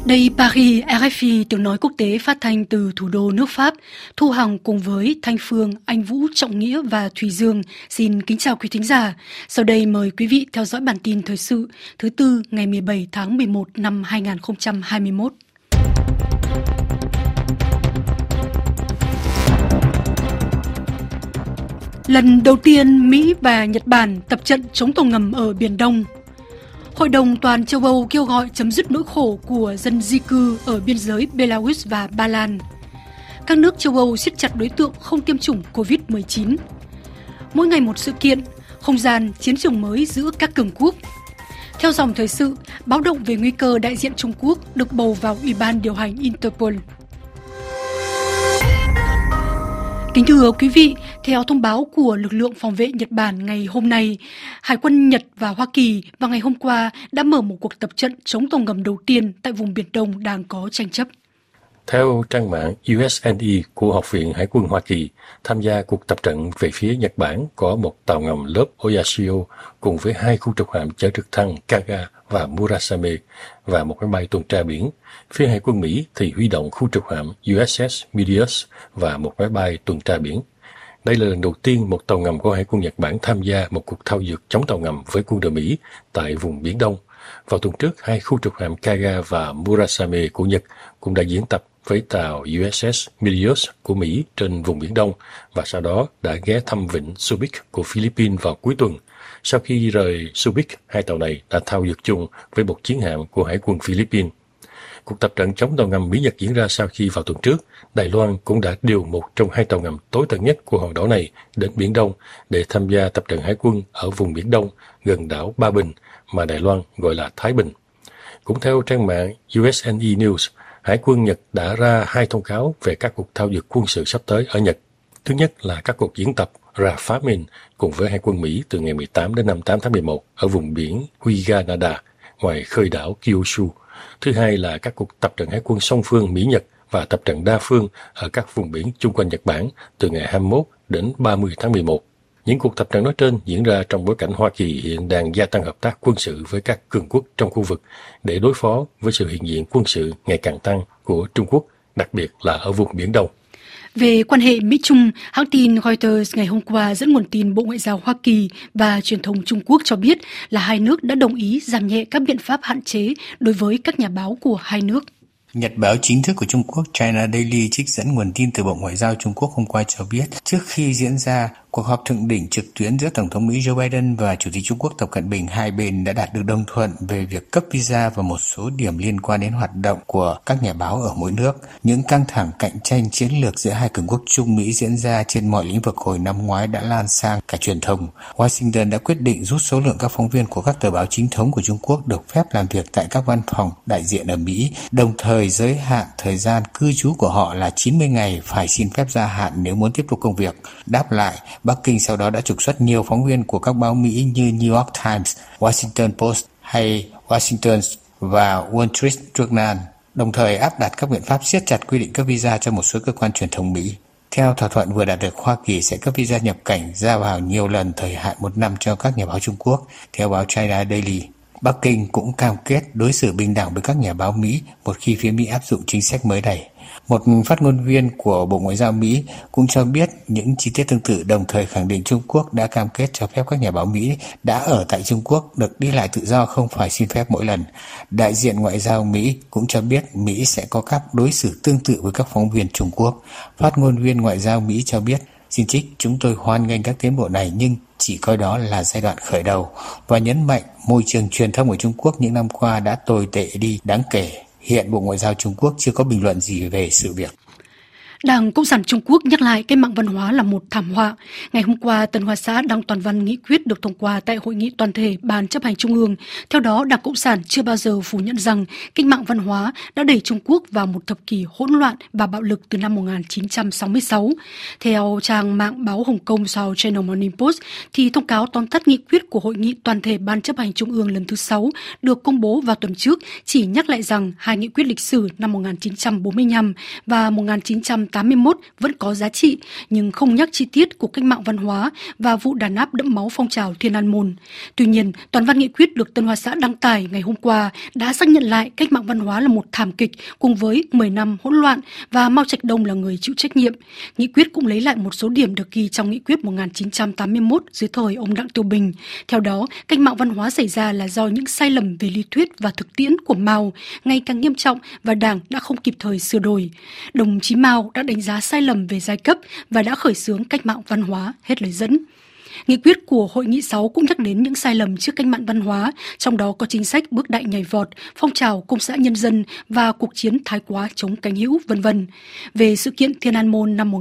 Đây Paris, RFI tiếng nói quốc tế phát thanh từ thủ đô nước Pháp. Thu Hằng cùng với Thanh Phương, Anh Vũ, Trọng Nghĩa và Thùy Dương xin kính chào quý thính giả. Sau đây mời quý vị theo dõi bản tin thời sự thứ Tư ngày 17 tháng 11 năm 2021. Lần đầu tiên Mỹ và Nhật Bản tập trận chống tàu ngầm ở Biển Đông. Hội đồng Toàn châu Âu kêu gọi chấm dứt nỗi khổ của dân di cư ở biên giới Belarus và Ba Lan. Các nước châu Âu siết chặt đối tượng không tiêm chủng COVID-19. Mỗi ngày một sự kiện, không gian chiến trường mới giữa các cường quốc. Theo dòng thời sự, báo động về nguy cơ đại diện Trung Quốc được bầu vào Ủy ban điều hành Interpol. Kính thưa quý vị, theo thông báo của lực lượng phòng vệ Nhật Bản ngày hôm nay, Hải quân Nhật và Hoa Kỳ vào ngày hôm qua đã mở một cuộc tập trận chống tàu ngầm đầu tiên tại vùng Biển Đông đang có tranh chấp. Theo trang mạng USNE của Học viện Hải quân Hoa Kỳ, tham gia cuộc tập trận về phía Nhật Bản có một tàu ngầm lớp Oyashio cùng với 2 khu trục hạm chở trực thăng Kaga và Murasame và một máy bay tuần tra biển. Phía Hải quân Mỹ thì huy động khu trục hạm USS Meteus và một máy bay tuần tra biển. Đây là lần đầu tiên một tàu ngầm của Hải quân Nhật Bản tham gia một cuộc thao dượt chống tàu ngầm với quân đội Mỹ tại vùng Biển Đông. Vào tuần trước, 2 khu trục hạm Kaga và Murasame của Nhật cũng đã diễn tập với tàu USS Meteus của Mỹ trên vùng Biển Đông và sau đó đã ghé thăm vịnh Subic của Philippines vào cuối tuần. Sau khi rời Subic, 2 tàu này đã thao dượt chung với một chiến hạm của Hải quân Philippines. Cuộc tập trận chống tàu ngầm Mỹ-Nhật diễn ra sau khi vào tuần trước, Đài Loan cũng đã điều một trong 2 tàu ngầm tối tân nhất của hòn đảo này đến Biển Đông để tham gia tập trận hải quân ở vùng Biển Đông gần đảo Ba Bình mà Đài Loan gọi là Thái Bình. Cũng theo trang mạng USNE News, Hải quân Nhật đã ra 2 thông cáo về các cuộc thao dượt quân sự sắp tới ở Nhật. Thứ nhất là các cuộc diễn tập Rafamin cùng với Hải quân Mỹ từ ngày 18 đến 28 tháng 11 ở vùng biển Huiganada, ngoài khơi đảo Kyushu. Thứ hai là các cuộc tập trận hải quân song phương Mỹ-Nhật và tập trận đa phương ở các vùng biển chung quanh Nhật Bản từ ngày 21 đến 30 tháng 11. Những cuộc tập trận nói trên diễn ra trong bối cảnh Hoa Kỳ hiện đang gia tăng hợp tác quân sự với các cường quốc trong khu vực để đối phó với sự hiện diện quân sự ngày càng tăng của Trung Quốc, đặc biệt là ở vùng Biển Đông. Về quan hệ Mỹ-Trung, hãng tin Reuters ngày hôm qua dẫn nguồn tin Bộ Ngoại giao Hoa Kỳ và truyền thông Trung Quốc cho biết là hai nước đã đồng ý giảm nhẹ các biện pháp hạn chế đối với các nhà báo của hai nước. Nhật báo chính thức của Trung Quốc China Daily trích dẫn nguồn tin từ Bộ Ngoại giao Trung Quốc hôm qua cho biết, trước khi diễn ra cuộc họp thượng đỉnh trực tuyến giữa Tổng thống Mỹ Joe Biden và Chủ tịch Trung Quốc Tập Cận Bình, hai bên đã đạt được đồng thuận về việc cấp visa và một số điểm liên quan đến hoạt động của các nhà báo ở mỗi nước. Những căng thẳng cạnh tranh chiến lược giữa hai cường quốc Trung Mỹ diễn ra trên mọi lĩnh vực hồi năm ngoái đã lan sang cả truyền thông. Washington đã quyết định rút số lượng các phóng viên của các tờ báo chính thống của Trung Quốc được phép làm việc tại các văn phòng đại diện ở Mỹ, đồng thời giới hạn thời gian cư trú của họ là 90 ngày, phải xin phép gia hạn nếu muốn tiếp tục công việc. Đáp lại, Bắc Kinh sau đó đã trục xuất nhiều phóng viên của các báo Mỹ như New York Times, Washington Post hay Washington và Wall Street Journal, đồng thời áp đặt các biện pháp siết chặt quy định cấp visa cho một số cơ quan truyền thông Mỹ. Theo thỏa thuận vừa đạt được, Hoa Kỳ sẽ cấp visa nhập cảnh ra vào nhiều lần thời hạn 1 năm cho các nhà báo Trung Quốc, theo báo China Daily. Bắc Kinh cũng cam kết đối xử bình đẳng với các nhà báo Mỹ một khi phía Mỹ áp dụng chính sách mới này. Một phát ngôn viên của Bộ Ngoại giao Mỹ cũng cho biết những chi tiết tương tự, đồng thời khẳng định Trung Quốc đã cam kết cho phép các nhà báo Mỹ đã ở tại Trung Quốc được đi lại tự do, không phải xin phép mỗi lần. Đại diện Ngoại giao Mỹ cũng cho biết Mỹ sẽ có các đối xử tương tự với các phóng viên Trung Quốc. Phát ngôn viên Ngoại giao Mỹ cho biết, xin trích, chúng tôi hoan nghênh các tiến bộ này nhưng chỉ coi đó là giai đoạn khởi đầu, và nhấn mạnh môi trường truyền thông ở Trung Quốc những năm qua đã tồi tệ đi đáng kể. Hiện Bộ Ngoại giao Trung Quốc chưa có bình luận gì về sự việc. Đảng Cộng sản Trung Quốc nhắc lại cách mạng văn hóa là một thảm họa. Ngày hôm qua, Tân Hoa Xã đăng toàn văn nghị quyết được thông qua tại Hội nghị toàn thể Ban chấp hành Trung ương. Theo đó, Đảng Cộng sản chưa bao giờ phủ nhận rằng cách mạng văn hóa đã đẩy Trung Quốc vào một thập kỷ hỗn loạn và bạo lực từ năm 1966. Theo trang mạng báo Hồng Kông South China Morning Post, thì thông cáo tóm tắt nghị quyết của Hội nghị toàn thể Ban chấp hành Trung ương lần thứ 6 được công bố vào tuần trước chỉ nhắc lại rằng hai nghị quyết lịch sử năm 1945 và 1988 1981 vẫn có giá trị, nhưng không nhắc chi tiết cuộc cách mạng văn hóa và vụ đàn áp đẫm máu phong trào Thiên An Môn. Tuy nhiên, toàn văn nghị quyết được Tân Hoa Xã đăng tải ngày hôm qua đã xác nhận lại cách mạng văn hóa là một thảm kịch cùng với 10 năm hỗn loạn và Mao Trạch Đông là người chịu trách nhiệm. Nghị quyết cũng lấy lại một số điểm được ghi trong nghị quyết 1981 dưới thời ông Đặng Tiểu Bình. Theo đó, cách mạng văn hóa xảy ra là do những sai lầm về lý thuyết và thực tiễn của Mao ngày càng nghiêm trọng và Đảng đã không kịp thời sửa đổi. Đồng chí Mao đã đánh giá sai lầm về giai cấp và đã khởi xướng cách mạng văn hóa, hết lời dẫn. Nghị quyết của Hội nghị 6 cũng nhắc đến những sai lầm trước cách mạng văn hóa, trong đó có chính sách bước đại nhảy vọt, phong trào công xã nhân dân và cuộc chiến thái quá chống cánh hữu, v.v. Về sự kiện Thiên An Môn năm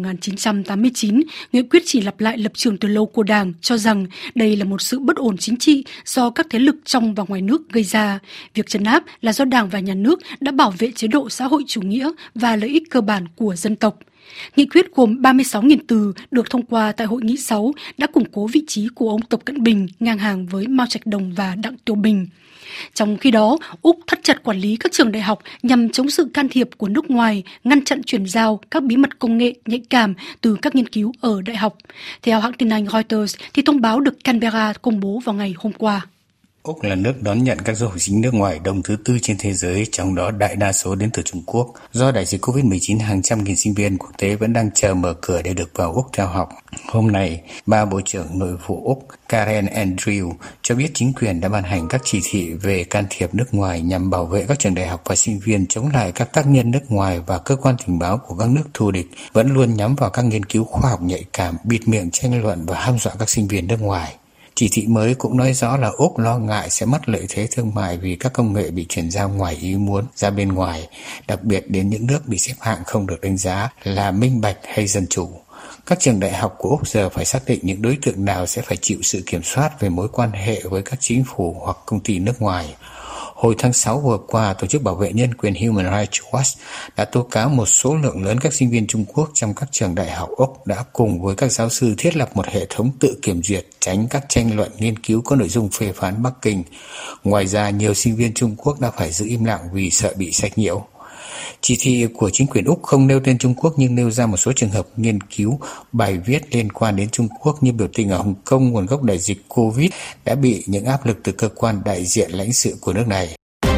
1989, nghị quyết chỉ lặp lại lập trường từ lâu của Đảng, cho rằng đây là một sự bất ổn chính trị do các thế lực trong và ngoài nước gây ra. Việc trấn áp là do Đảng và Nhà nước đã bảo vệ chế độ xã hội chủ nghĩa và lợi ích cơ bản của dân tộc. Nghị quyết gồm 36.000 từ được thông qua tại Hội nghị 6 đã củng cố vị trí của ông Tập Cận Bình ngang hàng với Mao Trạch Đông và Đặng Tiểu Bình. Trong khi đó, Úc thắt chặt quản lý các trường đại học nhằm chống sự can thiệp của nước ngoài, ngăn chặn chuyển giao các bí mật công nghệ nhạy cảm từ các nghiên cứu ở đại học. Theo hãng tin Anh Reuters, thì thông báo được Canberra công bố vào ngày hôm qua. Úc là nước đón nhận các du học sinh nước ngoài đông thứ tư trên thế giới, trong đó đại đa số đến từ Trung Quốc. Do đại dịch Covid-19, hàng trăm nghìn sinh viên quốc tế vẫn đang chờ mở cửa để được vào Úc theo học. Hôm nay, Bộ trưởng Nội vụ Úc Karen Andrews cho biết chính quyền đã ban hành các chỉ thị về can thiệp nước ngoài nhằm bảo vệ các trường đại học và sinh viên chống lại các tác nhân nước ngoài, và cơ quan tình báo của các nước thù địch vẫn luôn nhắm vào các nghiên cứu khoa học nhạy cảm, bịt miệng tranh luận và hăm dọa các sinh viên nước ngoài. Chỉ thị mới cũng nói rõ là Úc lo ngại sẽ mất lợi thế thương mại vì các công nghệ bị chuyển giao ngoài ý muốn ra bên ngoài, đặc biệt đến những nước bị xếp hạng không được đánh giá là minh bạch hay dân chủ. Các trường đại học của Úc giờ phải xác định những đối tượng nào sẽ phải chịu sự kiểm soát về mối quan hệ với các chính phủ hoặc công ty nước ngoài. Hồi tháng 6 vừa qua, Tổ chức Bảo vệ Nhân quyền Human Rights Watch đã tố cáo một số lượng lớn các sinh viên Trung Quốc trong các trường đại học Úc đã cùng với các giáo sư thiết lập một hệ thống tự kiểm duyệt, tránh các tranh luận nghiên cứu có nội dung phê phán Bắc Kinh. Ngoài ra, nhiều sinh viên Trung Quốc đã phải giữ im lặng vì sợ bị sách nhiễu. Chỉ thị của chính quyền Úc không nêu tên Trung Quốc nhưng nêu ra một số trường hợp nghiên cứu, bài viết liên quan đến Trung Quốc như biểu tình ở Hồng Kông nguồn gốc đại dịch Covid đã bị những áp lực từ cơ quan đại diện lãnh sự của nước này.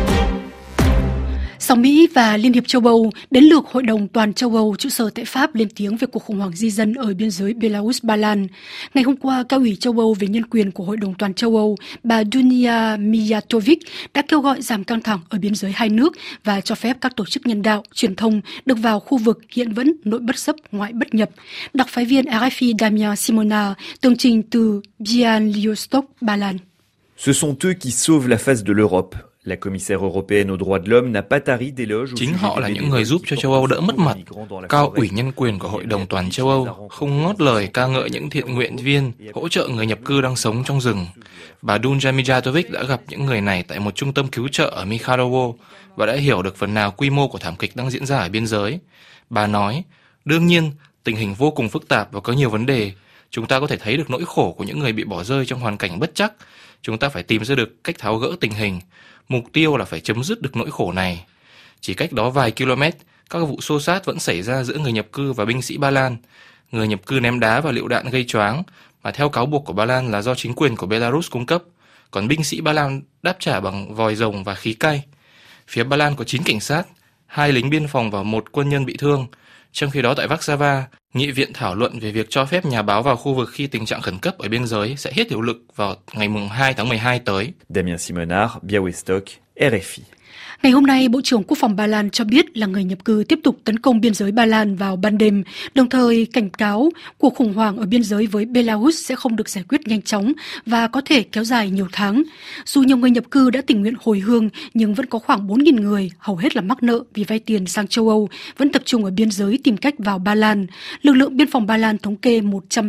Sau Mỹ và Liên hiệp châu Âu, đến lượt Hội đồng Toàn châu Âu trụ sở tại Pháp lên tiếng về cuộc khủng hoảng di dân ở biên giới Belarus-Ba Lan. Ngày hôm qua, Cao ủy châu Âu về nhân quyền của Hội đồng Toàn châu Âu, bà Dunja Mijatovic đã kêu gọi giảm căng thẳng ở biên giới hai nước và cho phép các tổ chức nhân đạo, truyền thông được vào khu vực hiện vẫn nội bất xấp ngoại bất nhập. Đặc phái viên RFI Damien Simona tường trình từ Białystok, Ba Lan. Ce sont eux qui sauvent la face de l'Europe. La commissaire européenne aux droits de l'homme n'a pas tari d'éloges. Chính họ là những người giúp cho châu Âu đỡ mất mặt. Cao ủy nhân quyền của Hội đồng Toàn châu Âu không ngớt lời ca ngợi những thiện nguyện viên hỗ trợ người nhập cư đang sống trong rừng. Bà Dunja Mijatovic đã gặp những người này tại một trung tâm cứu trợ ở Mikhailovo và đã hiểu được phần nào quy mô của thảm kịch đang diễn ra ở biên giới. Bà nói, đương nhiên, tình hình vô cùng phức tạp và có nhiều vấn đề. Chúng ta có thể thấy được nỗi khổ của những người bị bỏ rơi trong hoàn cảnh bất trắc. Chúng ta phải tìm ra được cách tháo gỡ tình hình. Mục tiêu là phải chấm dứt được nỗi khổ này. Chỉ cách đó vài km, các vụ xô xát vẫn xảy ra giữa người nhập cư và binh sĩ Ba Lan. Người nhập cư ném đá và lựu đạn gây choáng, mà theo cáo buộc của Ba Lan là do chính quyền của Belarus cung cấp. Còn binh sĩ Ba Lan đáp trả bằng vòi rồng và khí cay. Phía Ba Lan có 9 cảnh sát, 2 lính biên phòng và 1 quân nhân bị thương. Trong khi đó tại Warsaw, nghị viện thảo luận về việc cho phép nhà báo vào khu vực khi tình trạng khẩn cấp ở biên giới sẽ hết hiệu lực vào ngày 2 tháng 12 tới. Damien Simona, Białystok, RFI. Ngày hôm nay, Bộ trưởng Quốc phòng Ba Lan cho biết là người nhập cư tiếp tục tấn công biên giới Ba Lan vào ban đêm, đồng thời cảnh cáo cuộc khủng hoảng ở biên giới với Belarus sẽ không được giải quyết nhanh chóng và có thể kéo dài nhiều tháng. Dù nhiều người nhập cư đã tình nguyện hồi hương, nhưng vẫn có khoảng 4.000 người, hầu hết là mắc nợ vì vay tiền sang châu Âu, vẫn tập trung ở biên giới tìm cách vào Ba Lan. Lực lượng biên phòng Ba Lan thống kê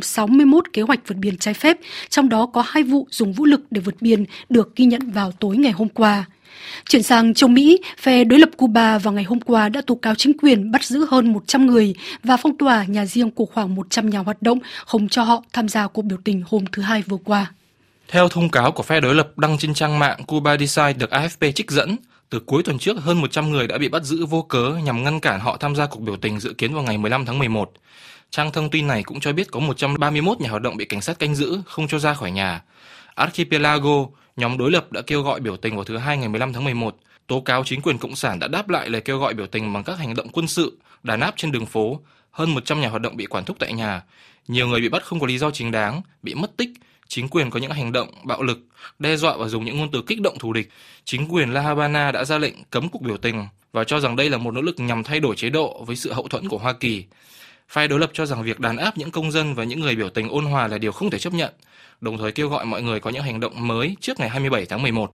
161 kế hoạch vượt biên trái phép, trong đó có 2 vụ dùng vũ lực để vượt biên được ghi nhận vào tối ngày hôm qua. Chuyển sang châu Mỹ, phe đối lập Cuba vào ngày hôm qua đã tố cáo chính quyền bắt giữ hơn 100 người và phong tỏa nhà riêng của khoảng 100 nhà hoạt động, không cho họ tham gia cuộc biểu tình hôm thứ Hai vừa qua. Theo thông cáo của phe đối lập đăng trên trang mạng Cuba Decide được AFP trích dẫn, Từ cuối tuần trước, hơn 100 người đã bị bắt giữ vô cớ nhằm ngăn cản họ tham gia cuộc biểu tình dự kiến vào ngày 15 tháng 11. Trang thông tin này cũng cho biết có 131 nhà hoạt động bị cảnh sát canh giữ, không cho ra khỏi nhà. Archipelago, nhóm đối lập đã kêu gọi biểu tình vào thứ Hai ngày 15 tháng 11, tố cáo chính quyền Cộng sản đã đáp lại lời kêu gọi biểu tình bằng các hành động quân sự, đàn áp trên đường phố. Hơn 100 nhà hoạt động bị quản thúc tại nhà. Nhiều người bị bắt không có lý do chính đáng, bị mất tích. Chính quyền có những hành động bạo lực, đe dọa và dùng những ngôn từ kích động thù địch. Chính quyền La Habana đã ra lệnh cấm cuộc biểu tình và cho rằng đây là một nỗ lực nhằm thay đổi chế độ với sự hậu thuẫn của Hoa Kỳ. Phe đối lập cho rằng việc đàn áp những công dân và những người biểu tình ôn hòa là điều không thể chấp nhận, đồng thời kêu gọi mọi người có những hành động mới trước ngày 27 tháng 11.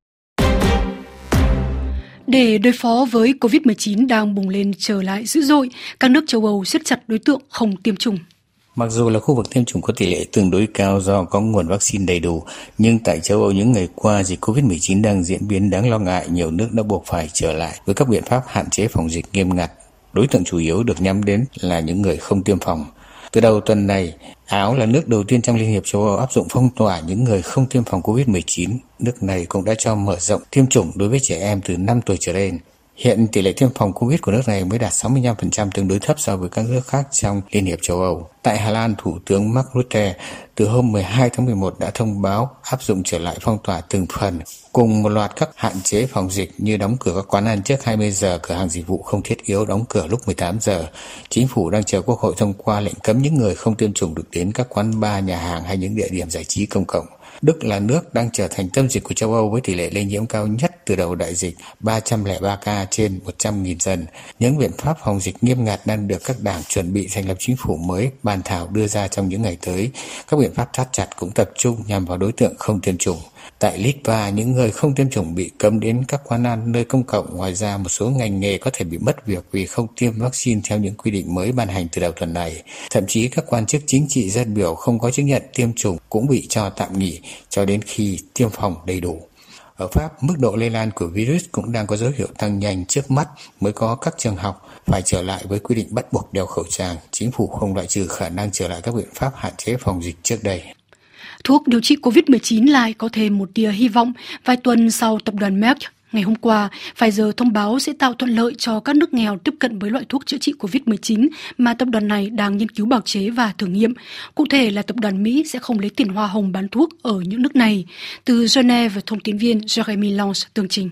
Để đối phó với COVID-19 đang bùng lên trở lại dữ dội, các nước châu Âu siết chặt đối tượng không tiêm chủng. Mặc dù là khu vực tiêm chủng có tỷ lệ tương đối cao do có nguồn vaccine đầy đủ, nhưng tại châu Âu những ngày qua dịch COVID-19 đang diễn biến đáng lo ngại, nhiều nước đã buộc phải trở lại với các biện pháp hạn chế phòng dịch nghiêm ngặt. Đối tượng chủ yếu được nhắm đến là những người không tiêm phòng. Từ đầu tuần này, Áo là nước đầu tiên trong Liên hiệp châu Âu áp dụng phong tỏa những người không tiêm phòng COVID-19. Nước này cũng đã cho mở rộng tiêm chủng đối với trẻ em từ 5 tuổi trở lên. Hiện tỷ lệ tiêm phòng COVID của nước này mới đạt 65%, tương đối thấp so với các nước khác trong Liên hiệp châu Âu. Tại Hà Lan, Thủ tướng Mark Rutte từ hôm 12 tháng 11 đã thông báo áp dụng trở lại phong tỏa từng phần, cùng một loạt các hạn chế phòng dịch như đóng cửa các quán ăn trước 20 giờ, cửa hàng dịch vụ không thiết yếu đóng cửa lúc 18 giờ. Chính phủ đang chờ Quốc hội thông qua lệnh cấm những người không tiêm chủng được đến các quán bar, nhà hàng hay những địa điểm giải trí công cộng. Đức là nước đang trở thành tâm dịch của châu Âu với tỷ lệ lây nhiễm cao nhất từ đầu đại dịch, 303 ca trên 100.000 dân. Những biện pháp phòng dịch nghiêm ngặt đang được các đảng chuẩn bị thành lập chính phủ mới bàn thảo đưa ra trong những ngày tới. Các biện pháp thắt chặt cũng tập trung nhằm vào đối tượng không tiêm chủng. Tại Litva, những người không tiêm chủng bị cấm đến các quán ăn, nơi công cộng. Ngoài ra, một số ngành nghề có thể bị mất việc vì không tiêm vaccine theo những quy định mới ban hành từ đầu tuần này. Thậm chí các quan chức chính trị dân biểu không có chứng nhận tiêm chủng cũng bị cho tạm nghỉ cho đến khi tiêm phòng đầy đủ. Ở Pháp, mức độ lây lan của virus cũng đang có dấu hiệu tăng nhanh, trước mắt mới có các trường học phải trở lại với quy định bắt buộc đeo khẩu trang. Chính phủ không loại trừ khả năng trở lại các biện pháp hạn chế phòng dịch trước đây. Thuốc điều trị COVID-19 lại có thêm một tia hy vọng. Vài tuần sau tập đoàn Merck, ngày hôm qua, Pfizer thông báo sẽ tạo thuận lợi cho các nước nghèo tiếp cận với loại thuốc chữa trị COVID-19 mà tập đoàn này đang nghiên cứu bào chế và thử nghiệm. Cụ thể là tập đoàn Mỹ sẽ không lấy tiền hoa hồng bán thuốc ở những nước này. Từ Geneva, thông tin viên Jeremy Lance tường trình.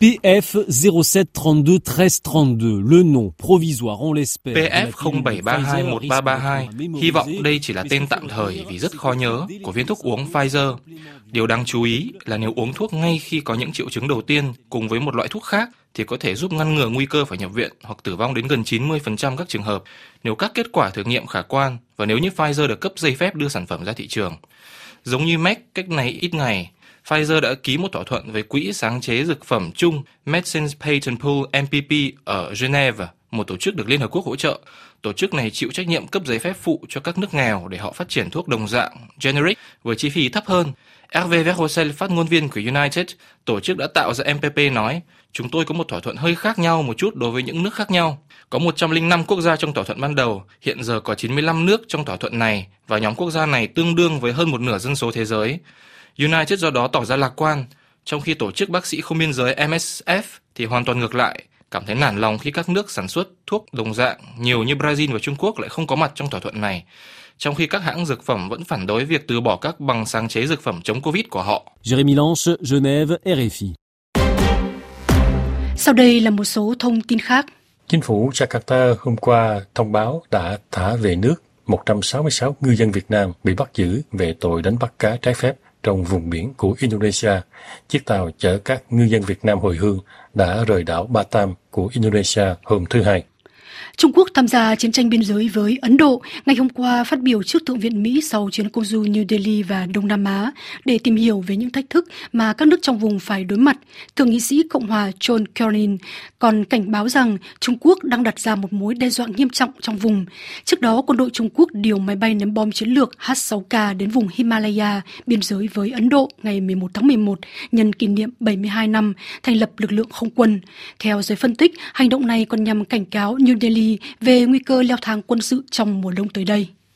PF 0732 1332, le nom provisoire, on l'espère. PF 07321332, hy vọng đây chỉ là tên tạm thời vì rất khó nhớ, của viên thuốc uống Pfizer. Điều đáng chú ý là nếu uống thuốc ngay khi có những triệu chứng đầu tiên cùng với một loại thuốc khác thì có thể giúp ngăn ngừa nguy cơ phải nhập viện hoặc tử vong đến gần 90% các trường hợp nếu các kết quả thử nghiệm khả quan và nếu như Pfizer được cấp giấy phép đưa sản phẩm ra thị trường. Giống như Merck cách này ít ngày, Pfizer đã ký một thỏa thuận với Quỹ Sáng chế Dược phẩm chung Medicines Patent Pool MPP ở Geneva, một tổ chức được Liên Hợp Quốc hỗ trợ. Tổ chức này chịu trách nhiệm cấp giấy phép phụ cho các nước nghèo để họ phát triển thuốc đồng dạng, generic, với chi phí thấp hơn. Hervé Verhosel, phát ngôn viên của United, tổ chức đã tạo ra MPP nói, chúng tôi có một thỏa thuận hơi khác nhau một chút đối với những nước khác nhau. Có 105 quốc gia trong thỏa thuận ban đầu, hiện giờ có 95 nước trong thỏa thuận này và nhóm quốc gia này tương đương với hơn một nửa dân số thế giới. United do đó tỏ ra lạc quan, trong khi tổ chức bác sĩ không biên giới MSF thì hoàn toàn ngược lại, cảm thấy nản lòng khi các nước sản xuất thuốc đồng dạng nhiều như Brazil và Trung Quốc lại không có mặt trong thỏa thuận này, trong khi các hãng dược phẩm vẫn phản đối việc từ bỏ các bằng sáng chế dược phẩm chống Covid của họ. Jeremy Lance, Genève, RFI. Sau đây là một số thông tin khác. Chính phủ Jakarta hôm qua thông báo đã thả về nước 166 ngư dân Việt Nam bị bắt giữ về tội đánh bắt cá trái phép trong vùng biển của Indonesia. Chiếc tàu chở các ngư dân Việt Nam hồi hương đã rời đảo Batam của Indonesia hôm thứ Hai. Trung Quốc tham gia chiến tranh biên giới với Ấn Độ ngày hôm qua phát biểu trước Thượng viện Mỹ sau chuyến công du New Delhi và Đông Nam Á để tìm hiểu về những thách thức mà các nước trong vùng phải đối mặt. Thượng nghị sĩ Cộng hòa John Cornyn còn cảnh báo rằng Trung Quốc đang đặt ra một mối đe dọa nghiêm trọng trong vùng. Trước đó, quân đội Trung Quốc điều máy bay ném bom chiến lược H-6K đến vùng Himalaya biên giới với Ấn Độ ngày 11 tháng 11 nhân kỷ niệm 72 năm thành lập lực lượng không quân. Theo giới phân tích, hành động này còn nhằm cảnh cáo New Delhi về nguy cơ leo thang quân sự trong mùa đông tới đây.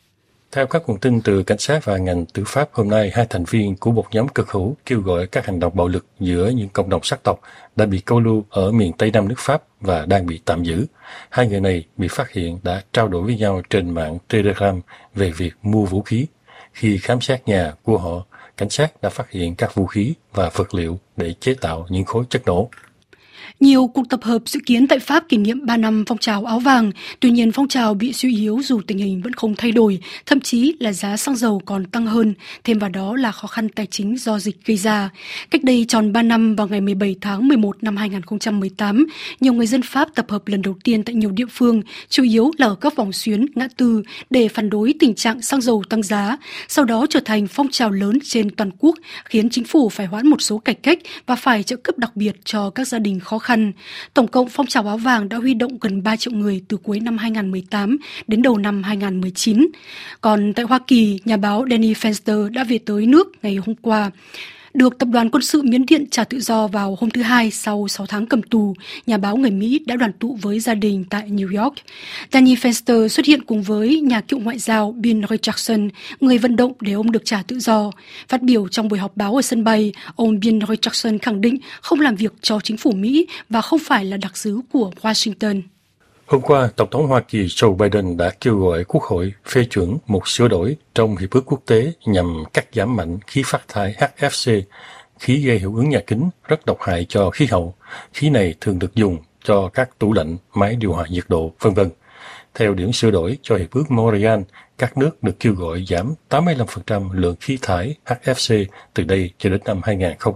Theo các nguồn tin từ cảnh sát và ngành tư pháp, hôm nay 2 thành viên của một nhóm cực hữu kêu gọi các hành động bạo lực giữa những cộng đồng sắc tộc đã bị câu lưu ở miền Tây Nam nước Pháp và đang bị tạm giữ. 2 người này bị phát hiện đã trao đổi với nhau trên mạng Telegram về việc mua vũ khí. Khi khám xét nhà của họ, cảnh sát đã phát hiện các vũ khí và vật liệu để chế tạo những khối chất nổ. Nhiều cuộc tập hợp dự kiến tại Pháp kỷ niệm 3 năm phong trào áo vàng, tuy nhiên phong trào bị suy yếu dù tình hình vẫn không thay đổi, thậm chí là giá xăng dầu còn tăng hơn, thêm vào đó là khó khăn tài chính do dịch gây ra. Cách đây tròn 3 năm, vào ngày 17 tháng 11 năm 2018, nhiều người dân Pháp tập hợp lần đầu tiên tại nhiều địa phương, chủ yếu là ở các vòng xuyến, ngã tư, để phản đối tình trạng xăng dầu tăng giá, sau đó trở thành phong trào lớn trên toàn quốc, khiến chính phủ phải hoãn một số cải cách và phải trợ cấp đặc biệt cho các gia đình khó khăn. Tổng cộng phong trào áo vàng đã huy động gần 3 triệu người từ cuối năm 2018 đến đầu năm 2019. Còn tại Hoa Kỳ, nhà báo Danny Fenster đã về tới nước ngày hôm qua. Được tập đoàn quân sự Miến Điện trả tự do vào hôm thứ Hai sau 6 tháng cầm tù, nhà báo người Mỹ đã đoàn tụ với gia đình tại New York. Danny Fenster xuất hiện cùng với nhà cựu ngoại giao Bill Richardson, người vận động để ông được trả tự do. Phát biểu trong buổi họp báo ở sân bay, ông Bill Richardson khẳng định không làm việc cho chính phủ Mỹ và không phải là đặc sứ của Washington. Hôm qua, Tổng thống Hoa Kỳ Joe Biden đã kêu gọi Quốc hội phê chuẩn một sửa đổi trong hiệp ước quốc tế nhằm cắt giảm mạnh khí phát thải HFC, khí gây hiệu ứng nhà kính rất độc hại cho khí hậu. Khí này thường được dùng cho các tủ lạnh, máy điều hòa nhiệt độ, v.v. Theo điểm sửa đổi cho hiệp ước Montreal, các nước được kêu gọi giảm 85% lượng khí thải HFC từ đây cho đến năm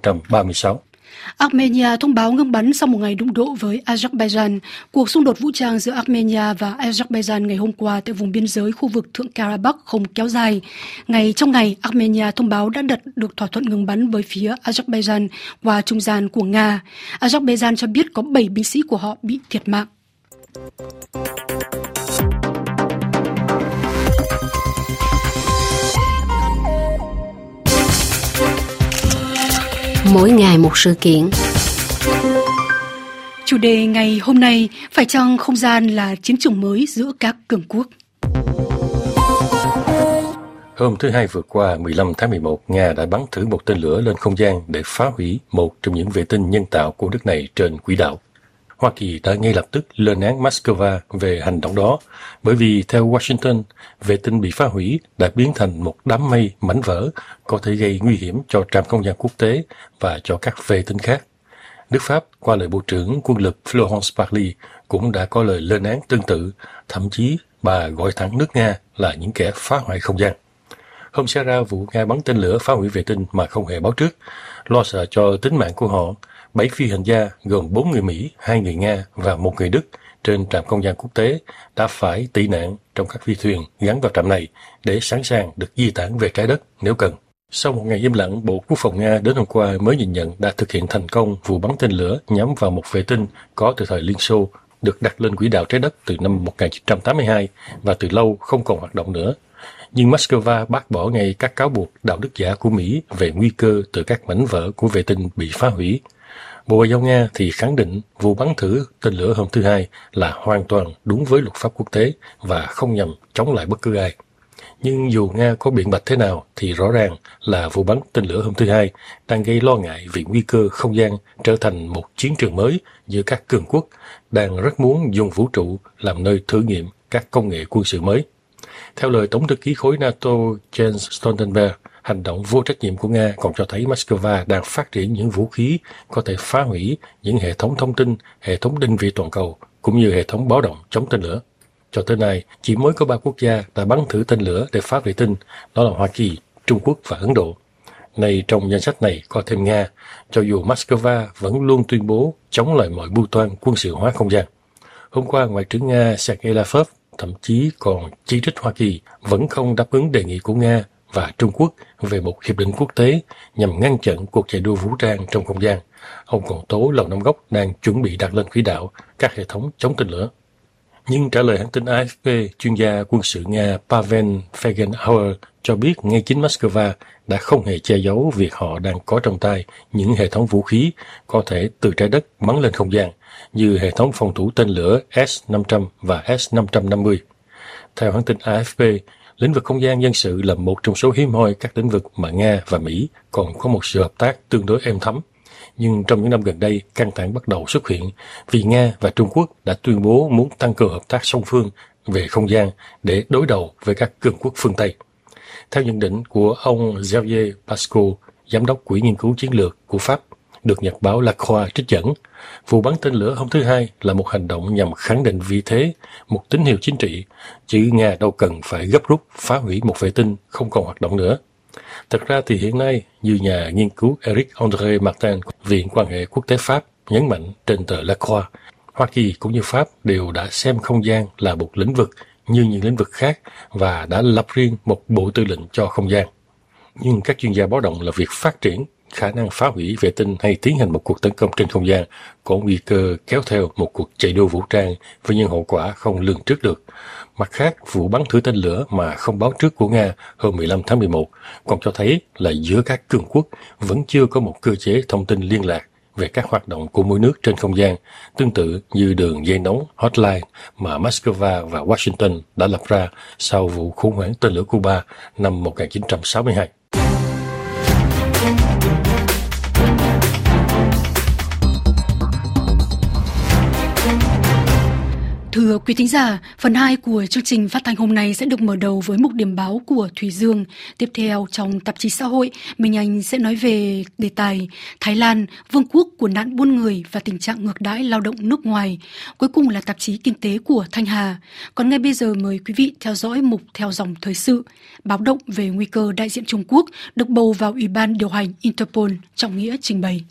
2036. Armenia thông báo ngưng bắn sau một ngày đụng độ với Azerbaijan. Cuộc xung đột vũ trang giữa Armenia và Azerbaijan ngày hôm qua tại vùng biên giới khu vực Thượng Karabakh không kéo dài. Trong ngày, Armenia thông báo đã đạt được thỏa thuận ngừng bắn với phía Azerbaijan qua trung gian của Nga. Azerbaijan cho biết có 7 binh sĩ của họ bị thiệt mạng. Mỗi ngày một sự kiện. Chủ đề ngày hôm nay, phải chăng không gian là chiến trường mới giữa các cường quốc? Hôm thứ Hai vừa qua, 15 tháng 11, Nga đã bắn thử một tên lửa lên không gian để phá hủy một trong những vệ tinh nhân tạo của nước này trên quỹ đạo. Hoa Kỳ đã ngay lập tức lên án Moscow về hành động đó, bởi vì theo Washington, vệ tinh bị phá hủy đã biến thành một đám mây mảnh vỡ có thể gây nguy hiểm cho trạm không gian quốc tế và cho các vệ tinh khác. Nước Pháp, qua lời Bộ trưởng Quân lực Florence Parly, cũng đã có lời lên án tương tự, thậm chí bà gọi thẳng nước Nga là những kẻ phá hoại không gian. Hôm xảy ra vụ Nga bắn tên lửa phá hủy vệ tinh mà không hề báo trước, lo sợ cho tính mạng của họ. 7 phi hành gia gồm 4 người Mỹ, 2 người Nga và 1 người Đức trên trạm không gian quốc tế đã phải tị nạn trong các phi thuyền gắn vào trạm này để sẵn sàng được di tản về trái đất nếu cần. Sau một ngày im lặng, Bộ Quốc phòng Nga đến hôm qua mới nhìn nhận đã thực hiện thành công vụ bắn tên lửa nhắm vào một vệ tinh có từ thời Liên Xô được đặt lên quỹ đạo trái đất từ năm 1982 và từ lâu không còn hoạt động nữa. Nhưng Moscow bác bỏ ngay các cáo buộc đạo đức giả của Mỹ về nguy cơ từ các mảnh vỡ của vệ tinh bị phá hủy. Bộ Ngoại giao Nga thì khẳng định vụ bắn thử tên lửa hôm thứ Hai là hoàn toàn đúng với luật pháp quốc tế và không nhằm chống lại bất cứ ai. Nhưng dù Nga có biện bạch thế nào thì rõ ràng là vụ bắn tên lửa hôm thứ Hai đang gây lo ngại vì nguy cơ không gian trở thành một chiến trường mới giữa các cường quốc đang rất muốn dùng vũ trụ làm nơi thử nghiệm các công nghệ quân sự mới. Theo lời Tổng thư ký khối NATO Jens Stoltenberg, hành động vô trách nhiệm của Nga còn cho thấy Moscow đang phát triển những vũ khí có thể phá hủy những hệ thống thông tin, hệ thống định vị toàn cầu, cũng như hệ thống báo động chống tên lửa. Cho tới nay, chỉ mới có 3 quốc gia đã bắn thử tên lửa để phá vệ tinh, đó là Hoa Kỳ, Trung Quốc và Ấn Độ. Nay trong danh sách này có thêm Nga, cho dù Moscow vẫn luôn tuyên bố chống lại mọi mưu toan quân sự hóa không gian. Hôm qua, Ngoại trưởng Nga Sergei Lavrov thậm chí còn chỉ trích Hoa Kỳ vẫn không đáp ứng đề nghị của Nga và Trung Quốc về một hiệp định quốc tế nhằm ngăn chặn cuộc chạy đua vũ trang trong không gian. Ông còn tố Lầu Năm Góc đang chuẩn bị đặt lên quỹ đạo các hệ thống chống tên lửa. Nhưng trả lời hãng tin AFP, chuyên gia quân sự Nga Pavel Fegenhauer cho biết ngay chính Moscow đã không hề che giấu việc họ đang có trong tay những hệ thống vũ khí có thể từ trái đất bắn lên không gian, như hệ thống phòng thủ tên lửa S-500 và S-550. Theo hãng tin AFP, Lĩnh vực không gian dân sự là một trong số hiếm hoi các lĩnh vực mà Nga và Mỹ còn có một sự hợp tác tương đối êm thấm. Nhưng trong những năm gần đây, căng thẳng bắt đầu xuất hiện vì Nga và Trung Quốc đã tuyên bố muốn tăng cường hợp tác song phương về không gian để đối đầu với các cường quốc phương Tây. Theo nhận định của ông Xavier Pascal, giám đốc Quỹ nghiên cứu chiến lược của Pháp, được nhật báo La Croix trích dẫn, vụ bắn tên lửa hôm thứ Hai là một hành động nhằm khẳng định vị thế, một tín hiệu chính trị, chứ Nga đâu cần phải gấp rút phá hủy một vệ tinh không còn hoạt động nữa. Thật ra thì hiện nay, như nhà nghiên cứu Eric-André Martin, Viện quan hệ quốc tế Pháp, nhấn mạnh trên tờ La Croix, Hoa Kỳ cũng như Pháp đều đã xem không gian là một lĩnh vực như những lĩnh vực khác và đã lập riêng một bộ tư lệnh cho không gian. Nhưng các chuyên gia báo động là việc phát triển khả năng phá hủy vệ tinh hay tiến hành một cuộc tấn công trên không gian có nguy cơ kéo theo một cuộc chạy đua vũ trang với những hậu quả không lường trước được. Mặt khác, vụ bắn thử tên lửa mà không báo trước của Nga hôm 15 tháng 11 còn cho thấy là giữa các cường quốc vẫn chưa có một cơ chế thông tin liên lạc về các hoạt động của mỗi nước trên không gian, tương tự như đường dây nóng hotline mà Moscow và Washington đã lập ra sau vụ khủng hoảng tên lửa Cuba năm 1962. Thưa quý thính giả, phần 2 của chương trình phát thanh hôm nay sẽ được mở đầu với mục điểm báo của Thủy Dương. Tiếp theo, trong tạp chí xã hội, Minh Anh sẽ nói về đề tài Thái Lan, vương quốc của nạn buôn người và tình trạng ngược đãi lao động nước ngoài. Cuối cùng là tạp chí kinh tế của Thanh Hà. Còn ngay bây giờ mời quý vị theo dõi mục Theo dòng thời sự, báo động về nguy cơ đại diện Trung Quốc được bầu vào Ủy ban điều hành Interpol, Trọng Nghĩa trình bày.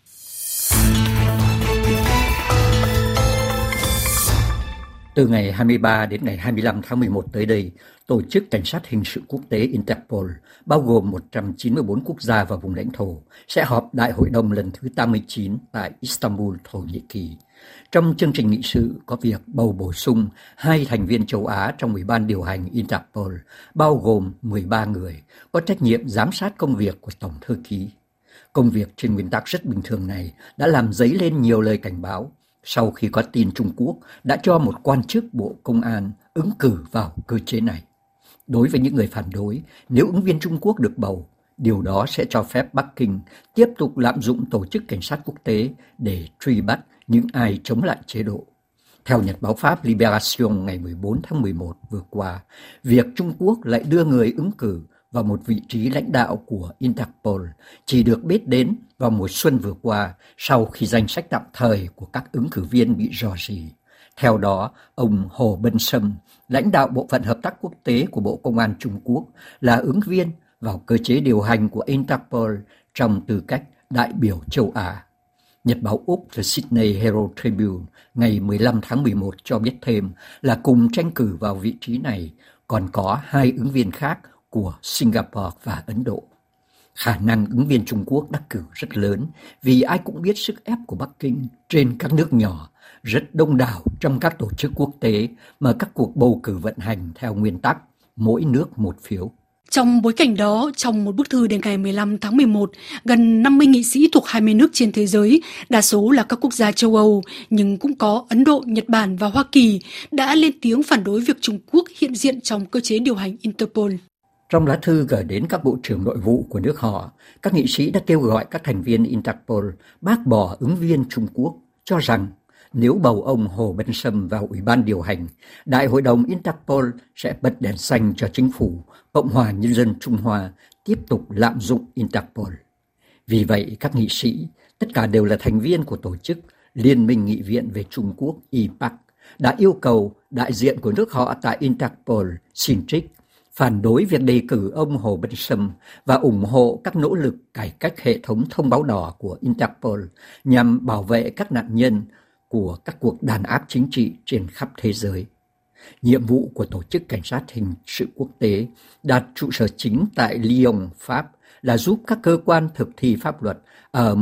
Từ ngày 23 đến ngày 25 tháng 11 tới đây, Tổ chức Cảnh sát Hình sự Quốc tế Interpol, bao gồm 194 quốc gia và vùng lãnh thổ, sẽ họp Đại hội đồng lần thứ 89 tại Istanbul, Thổ Nhĩ Kỳ. Trong chương trình nghị sự có việc bầu bổ sung 2 thành viên châu Á trong Ủy ban điều hành Interpol, bao gồm 13 người, có trách nhiệm giám sát công việc của Tổng thư ký. Công việc trên nguyên tắc rất bình thường này đã làm dấy lên nhiều lời cảnh báo sau khi có tin Trung Quốc đã cho một quan chức Bộ Công an ứng cử vào cơ chế này. Đối với những người phản đối, nếu ứng viên Trung Quốc được bầu, điều đó sẽ cho phép Bắc Kinh tiếp tục lạm dụng Tổ chức Cảnh sát Quốc tế để truy bắt những ai chống lại chế độ. Theo nhật báo Pháp Libération ngày 14 tháng 11 vừa qua, việc Trung Quốc lại đưa người ứng cử vào một vị trí lãnh đạo của Interpol chỉ được biết đến vào mùa xuân vừa qua sau khi danh sách tạm thời của các ứng cử viên bị rò rỉ. Theo đó, ông Hồ Bân Sâm, lãnh đạo Bộ phận Hợp tác Quốc tế của Bộ Công an Trung Quốc, là ứng viên vào cơ chế điều hành của Interpol trong tư cách đại biểu châu Á. Nhật báo Úc The Sydney Herald Tribune ngày 15 tháng 11 cho biết thêm là cùng tranh cử vào vị trí này còn có 2 ứng viên khác của Singapore và Ấn Độ. Khả năng ứng viên Trung Quốc đắc cử rất lớn vì ai cũng biết sức ép của Bắc Kinh trên các nước nhỏ rất đông đảo trong các tổ chức quốc tế mà các cuộc bầu cử vận hành theo nguyên tắc mỗi nước một phiếu. Trong bối cảnh đó, trong một bức thư đến ngày 15 tháng 11, gần 50 nghị sĩ thuộc 20 nước trên thế giới, đa số là các quốc gia châu Âu, nhưng cũng có Ấn Độ, Nhật Bản và Hoa Kỳ, đã lên tiếng phản đối việc Trung Quốc hiện diện trong cơ chế điều hành Interpol. Trong lá thư gửi đến các bộ trưởng nội vụ của nước họ, các nghị sĩ đã kêu gọi các thành viên Interpol bác bỏ ứng viên Trung Quốc, cho rằng nếu bầu ông Hồ Bân Sâm vào Ủy ban điều hành, Đại hội đồng Interpol sẽ bật đèn xanh cho chính phủ Cộng hòa Nhân dân Trung Hoa tiếp tục lạm dụng Interpol. Vì vậy, các nghị sĩ, tất cả đều là thành viên của tổ chức Liên minh Nghị viện về Trung Quốc IPAC, đã yêu cầu đại diện của nước họ tại Interpol xin trích, phản đối việc đề cử ông Hồ Bân Sâm và ủng hộ các nỗ lực cải cách hệ thống thông báo đỏ của Interpol nhằm bảo vệ các nạn nhân của các cuộc đàn áp chính trị trên khắp thế giới. Nhiệm vụ của Tổ chức Cảnh sát Hình sự Quốc tế đặt trụ sở chính tại Lyon, Pháp là giúp các cơ quan thực thi pháp luật ở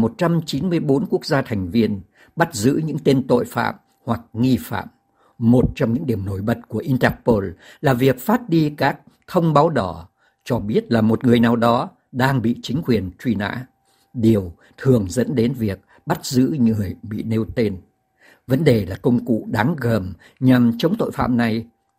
194 quốc gia thành viên bắt giữ những tên tội phạm hoặc nghi phạm. Một trong những điểm nổi bật của Interpol là việc phát đi các thông báo đỏ cho biết là một người nào đó đang bị chính quyền truy nã, điều thường dẫn đến việc bắt giữ người bị nêu tên. Vấn đề là công cụ đáng gờm nhằm chống tội phạm này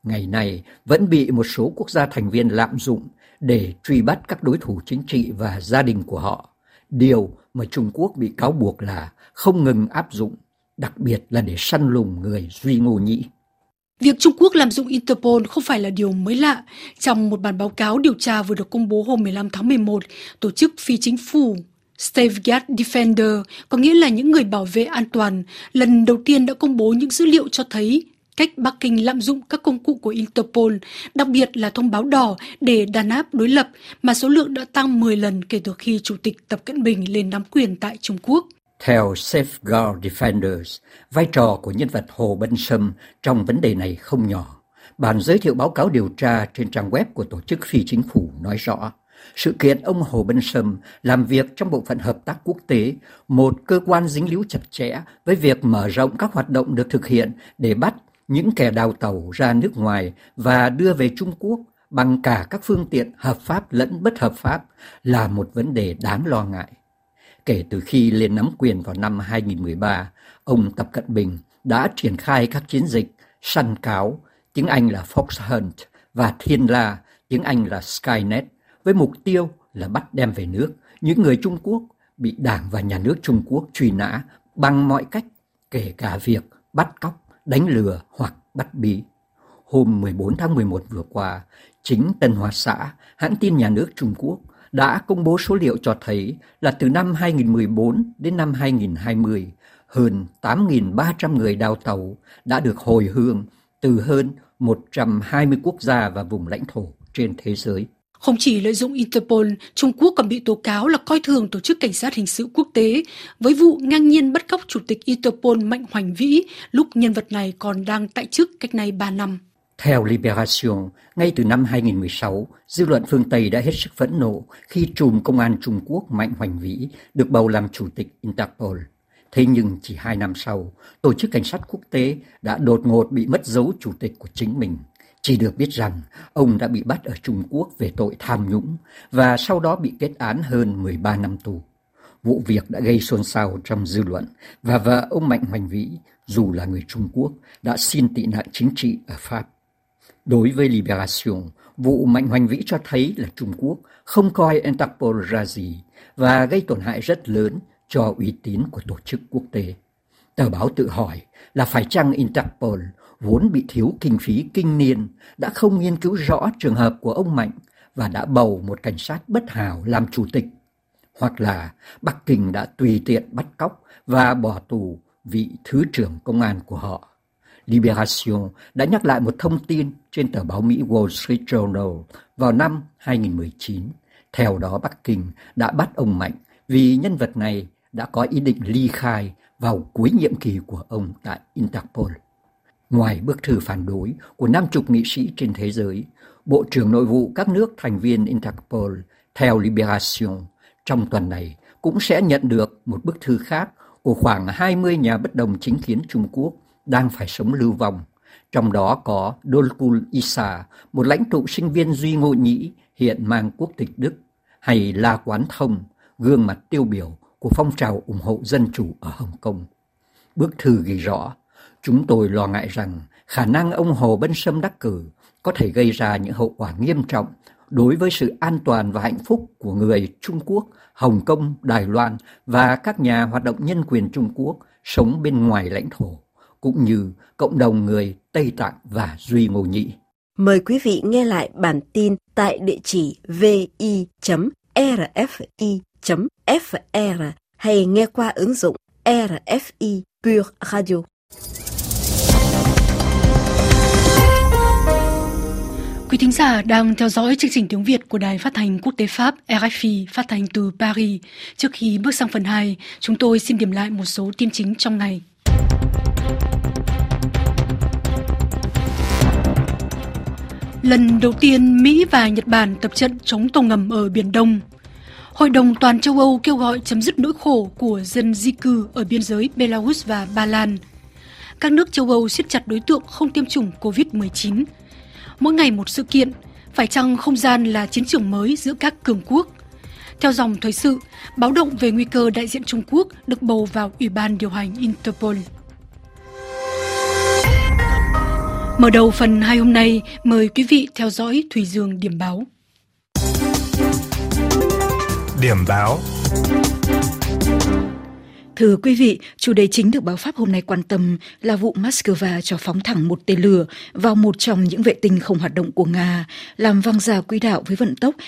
ngày nay vẫn bị một số quốc gia thành viên lạm dụng để truy bắt các đối thủ chính trị và gia đình của họ, điều mà Trung Quốc bị cáo buộc là không ngừng áp dụng, đặc biệt là để săn lùng người Duy Ngô Nhĩ. Việc Trung Quốc lạm dụng Interpol không phải là điều mới lạ. Trong một bản báo cáo điều tra vừa được công bố hôm 15 tháng 11, tổ chức phi chính phủ Safeguard Defender, có nghĩa là những người bảo vệ an toàn, lần đầu tiên đã công bố những dữ liệu cho thấy cách Bắc Kinh lạm dụng các công cụ của Interpol, đặc biệt là thông báo đỏ để đàn áp đối lập, mà số lượng đã tăng 10 lần kể từ khi Chủ tịch Tập Cận Bình lên nắm quyền tại Trung Quốc. Theo Safeguard Defenders, vai trò của nhân vật Hồ Bân Sâm trong vấn đề này không nhỏ. Bản giới thiệu báo cáo điều tra trên trang web của tổ chức phi chính phủ nói rõ, sự kiện ông Hồ Bân Sâm làm việc trong bộ phận hợp tác quốc tế, một cơ quan dính líu chặt chẽ với việc mở rộng các hoạt động được thực hiện để bắt những kẻ đào tẩu ra nước ngoài và đưa về Trung Quốc bằng cả các phương tiện hợp pháp lẫn bất hợp pháp là một vấn đề đáng lo ngại. Kể từ khi lên nắm quyền vào năm 2013, ông Tập Cận Bình đã triển khai các chiến dịch săn cáo, tiếng Anh là Fox Hunt, và Thiên La, tiếng Anh là Skynet, với mục tiêu là bắt đem về nước những người Trung Quốc bị Đảng và Nhà nước Trung Quốc truy nã bằng mọi cách, kể cả việc bắt cóc, đánh lừa hoặc bắt bí. Hôm 14 tháng 11 vừa qua, chính Tân Hoa Xã, hãng tin nhà nước Trung Quốc, đã công bố số liệu cho thấy là từ năm 2014 đến năm 2020, hơn 8.300 người đào tẩu đã được hồi hương từ hơn 120 quốc gia và vùng lãnh thổ trên thế giới. Không chỉ lợi dụng Interpol, Trung Quốc còn bị tố cáo là coi thường Tổ chức Cảnh sát Hình sự Quốc tế với vụ ngang nhiên bắt cóc Chủ tịch Interpol Mạnh Hoành Vĩ lúc nhân vật này còn đang tại chức cách nay 3 năm. Theo Libération, ngay từ năm 2016, dư luận phương Tây đã hết sức phẫn nộ khi trùm công an Trung Quốc Mạnh Hoành Vĩ được bầu làm Chủ tịch Interpol. Thế nhưng chỉ 2 năm sau, Tổ chức Cảnh sát Quốc tế đã đột ngột bị mất dấu chủ tịch của chính mình. Chỉ được biết rằng ông đã bị bắt ở Trung Quốc về tội tham nhũng và sau đó bị kết án hơn 13 năm tù. Vụ việc đã gây xôn xao trong dư luận và vợ ông Mạnh Hoành Vĩ, dù là người Trung Quốc, đã xin tị nạn chính trị ở Pháp. Đối với Libération, vụ Mạnh Hoành Vĩ cho thấy là Trung Quốc không coi Interpol ra gì và gây tổn hại rất lớn cho uy tín của tổ chức quốc tế. Tờ báo tự hỏi là phải chăng Interpol vốn bị thiếu kinh phí kinh niên đã không nghiên cứu rõ trường hợp của ông Mạnh và đã bầu một cảnh sát bất hảo làm chủ tịch, hoặc là Bắc Kinh đã tùy tiện bắt cóc và bỏ tù vị thứ trưởng công an của họ. Libération đã nhắc lại một thông tin trên tờ báo Mỹ Wall Street Journal vào năm 2019. Theo đó, Bắc Kinh đã bắt ông Mạnh vì nhân vật này đã có ý định ly khai vào cuối nhiệm kỳ của ông tại Interpol. Ngoài bức thư phản đối của 50 nghị sĩ trên thế giới, Bộ trưởng Nội vụ các nước thành viên Interpol, theo Libération, trong tuần này cũng sẽ nhận được một bức thư khác của khoảng 20 nhà bất đồng chính kiến Trung Quốc đang phải sống lưu vong. Trong đó có Dolkul Isa, một lãnh tụ sinh viên Duy Ngô Nhĩ hiện mang quốc tịch Đức, hay La Quán Thông, gương mặt tiêu biểu của phong trào ủng hộ dân chủ ở Hồng Kông. Bức thư ghi rõ, chúng tôi lo ngại rằng khả năng ông Hồ Bân Sâm đắc cử có thể gây ra những hậu quả nghiêm trọng đối với sự an toàn và hạnh phúc của người Trung Quốc, Hồng Kông, Đài Loan và các nhà hoạt động nhân quyền Trung Quốc sống bên ngoài lãnh thổ, cũng như cộng đồng người Tây Tạng và Duy Ngô Nhĩ. Mời quý vị nghe lại bản tin tại địa chỉ vi.rfi.fr hay nghe qua ứng dụng RFI Pure Radio. Quý thính giả đang theo dõi chương trình tiếng Việt của Đài Phát thanh Quốc tế Pháp RFI phát thanh từ Paris. Trước khi bước sang phần 2, chúng tôi xin điểm lại một số tin chính trong ngày. Lần đầu tiên, Mỹ và Nhật Bản tập trận chống tàu ngầm ở Biển Đông. Hội đồng Toàn châu Âu kêu gọi chấm dứt nỗi khổ của dân di cư ở biên giới Belarus và Ba Lan. Các nước châu Âu siết chặt đối tượng không tiêm chủng COVID-19. Mỗi ngày một sự kiện, phải chăng không gian là chiến trường mới giữa các cường quốc? Theo dòng thời sự, báo động về nguy cơ đại diện Trung Quốc được bầu vào Ủy ban điều hành Interpol. Mở đầu phần 2 hôm nay, mời quý vị theo dõi Thùy Dương điểm báo. Điểm báo. Thưa quý vị, chủ đề chính được báo Pháp hôm nay quan tâm là vụ Moscow cho phóng thẳng một tên lửa vào một trong những vệ tinh không hoạt động của Nga, làm văng ra quỹ đạo với vận tốc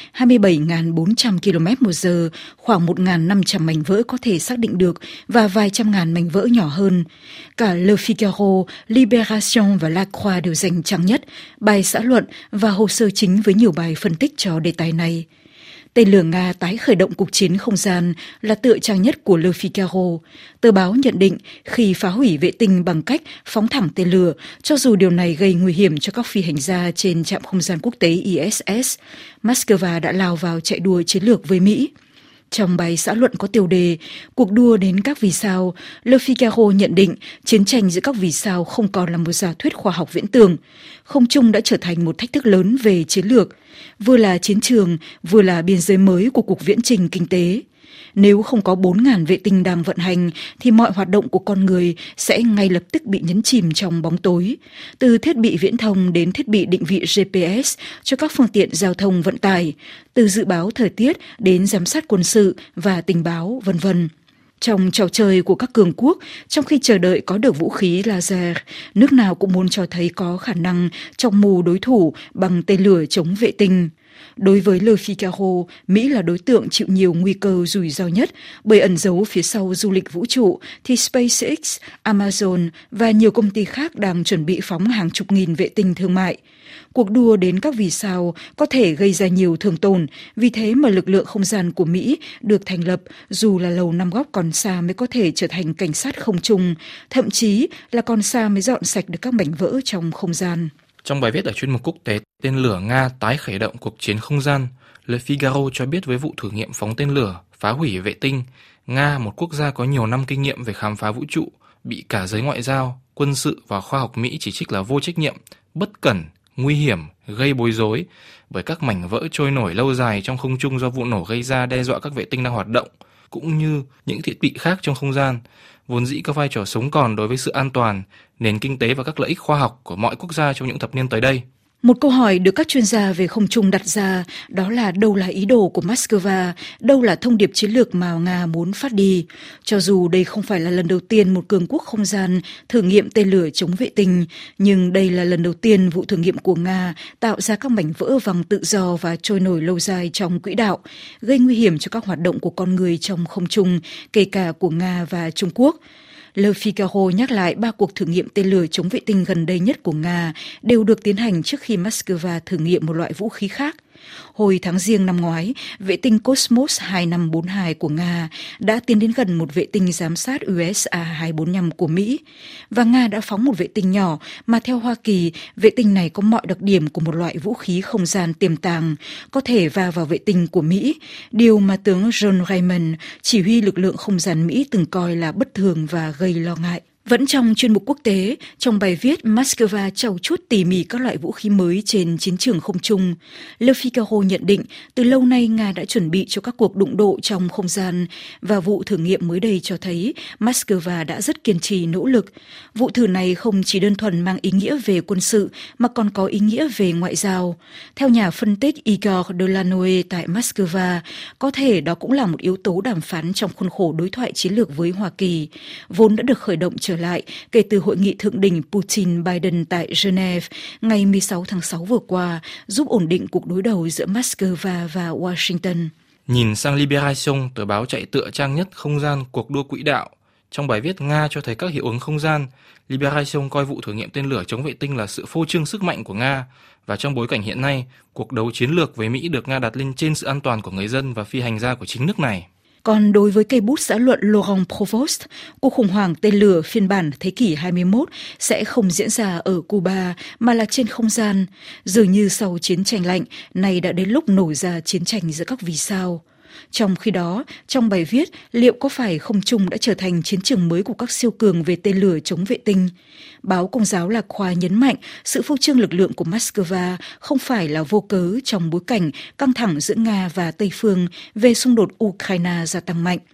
27.400 km/h, khoảng 1.500 mảnh vỡ có thể xác định được và vài trăm ngàn mảnh vỡ nhỏ hơn. Cả Le Figaro, Libération và La Croix đều dành trang nhất, bài xã luận và hồ sơ chính với nhiều bài phân tích cho đề tài này. Tên lửa Nga tái khởi động cuộc chiến không gian là tựa trang nhất của Le Figaro. Tờ báo nhận định khi phá hủy vệ tinh bằng cách phóng thẳng tên lửa, cho dù điều này gây nguy hiểm cho các phi hành gia trên trạm không gian quốc tế ISS, Moscow đã lao vào chạy đua chiến lược với Mỹ. Trong bài xã luận có tiêu đề Cuộc đua đến các vì sao, Le Figaro nhận định chiến tranh giữa các vì sao không còn là một giả thuyết khoa học viễn tưởng. Không trung đã trở thành một thách thức lớn về chiến lược, vừa là chiến trường, vừa là biên giới mới của cuộc viễn trình kinh tế. Nếu không có 4.000 vệ tinh đang vận hành, thì mọi hoạt động của con người sẽ ngay lập tức bị nhấn chìm trong bóng tối. Từ thiết bị viễn thông đến thiết bị định vị GPS cho các phương tiện giao thông vận tải, từ dự báo thời tiết đến giám sát quân sự và tình báo, v.v. Trong trò chơi của các cường quốc, trong khi chờ đợi có được vũ khí laser, nước nào cũng muốn cho thấy có khả năng trong mù đối thủ bằng tên lửa chống vệ tinh. Đối với Le Figaro, Mỹ là đối tượng chịu nhiều nguy cơ rủi ro nhất bởi ẩn giấu phía sau du lịch vũ trụ thì SpaceX, Amazon và nhiều công ty khác đang chuẩn bị phóng hàng chục nghìn vệ tinh thương mại. Cuộc đua đến các vì sao có thể gây ra nhiều thương tổn, vì thế mà lực lượng không gian của Mỹ được thành lập dù là Lầu Năm Góc còn xa mới có thể trở thành cảnh sát không trung, thậm chí là còn xa mới dọn sạch được các mảnh vỡ trong không gian. Trong bài viết ở chuyên mục quốc tế tên lửa Nga tái khởi động cuộc chiến không gian, Le Figaro cho biết với vụ thử nghiệm phóng tên lửa phá hủy vệ tinh, Nga, một quốc gia có nhiều năm kinh nghiệm về khám phá vũ trụ, bị cả giới ngoại giao, quân sự và khoa học Mỹ chỉ trích là vô trách nhiệm, bất cẩn, nguy hiểm, gây bối rối bởi các mảnh vỡ trôi nổi lâu dài trong không trung do vụ nổ gây ra đe dọa các vệ tinh đang hoạt động, cũng như những thiết bị khác trong không gian, vốn dĩ có vai trò sống còn đối với sự an toàn, nền kinh tế và các lợi ích khoa học của mọi quốc gia trong những thập niên tới đây. Một câu hỏi được các chuyên gia về không trung đặt ra đó là đâu là ý đồ của Moscow, đâu là thông điệp chiến lược mà Nga muốn phát đi. Cho dù đây không phải là lần đầu tiên một cường quốc không gian thử nghiệm tên lửa chống vệ tinh, nhưng đây là lần đầu tiên vụ thử nghiệm của Nga tạo ra các mảnh vỡ văng tự do và trôi nổi lâu dài trong quỹ đạo, gây nguy hiểm cho các hoạt động của con người trong không trung, kể cả của Nga và Trung Quốc. Le Figaro nhắc lại 3 cuộc thử nghiệm tên lửa chống vệ tinh gần đây nhất của Nga đều được tiến hành trước khi Moscow thử nghiệm một loại vũ khí khác. Hồi tháng Giêng năm ngoái, vệ tinh Cosmos 2542 của Nga đã tiến đến gần một vệ tinh giám sát USA 245 của Mỹ. Và Nga đã phóng một vệ tinh nhỏ mà theo Hoa Kỳ, vệ tinh này có mọi đặc điểm của một loại vũ khí không gian tiềm tàng, có thể va vào vệ tinh của Mỹ, điều mà tướng John Raymond, chỉ huy lực lượng không gian Mỹ từng coi là bất thường và gây lo ngại. Vẫn trong chuyên mục quốc tế, trong bài viết Moscow trau chuốt tỉ mỉ các loại vũ khí mới trên chiến trường không trung, Le Figaro nhận định từ lâu nay Nga đã chuẩn bị cho các cuộc đụng độ trong không gian và vụ thử nghiệm mới đây cho thấy Moscow đã rất kiên trì nỗ lực. Vụ thử này không chỉ đơn thuần mang ý nghĩa về quân sự mà còn có ý nghĩa về ngoại giao. Theo nhà phân tích Igor Delanoe tại Moscow, có thể đó cũng là một yếu tố đàm phán trong khuôn khổ đối thoại chiến lược với Hoa Kỳ, vốn đã được khởi động trở lại kể từ hội nghị thượng đỉnh Putin-Biden tại Geneva ngày 16 tháng 6 vừa qua, giúp ổn định cuộc đối đầu giữa Moscow và Washington. Nhìn sang Libération, tờ báo chạy tựa trang nhất không gian cuộc đua quỹ đạo. Trong bài viết Nga cho thấy các hiệu ứng không gian, Libération coi vụ thử nghiệm tên lửa chống vệ tinh là sự phô trương sức mạnh của Nga. Và trong bối cảnh hiện nay, cuộc đấu chiến lược với Mỹ được Nga đặt lên trên sự an toàn của người dân và phi hành gia của chính nước này. Còn đối với cây bút xã luận Laurent Provost, cuộc khủng hoảng tên lửa phiên bản thế kỷ 21 sẽ không diễn ra ở Cuba mà là trên không gian. Dường như sau chiến tranh lạnh, nay đã đến lúc nổ ra chiến tranh giữa các vì sao. Trong khi đó, trong bài viết, liệu có phải không trung đã trở thành chiến trường mới của các siêu cường về tên lửa chống vệ tinh? Báo Công giáo La Croix nhấn mạnh sự phô trương lực lượng của Moscow không phải là vô cớ trong bối cảnh căng thẳng giữa Nga và Tây phương về xung đột Ukraine gia tăng mạnh.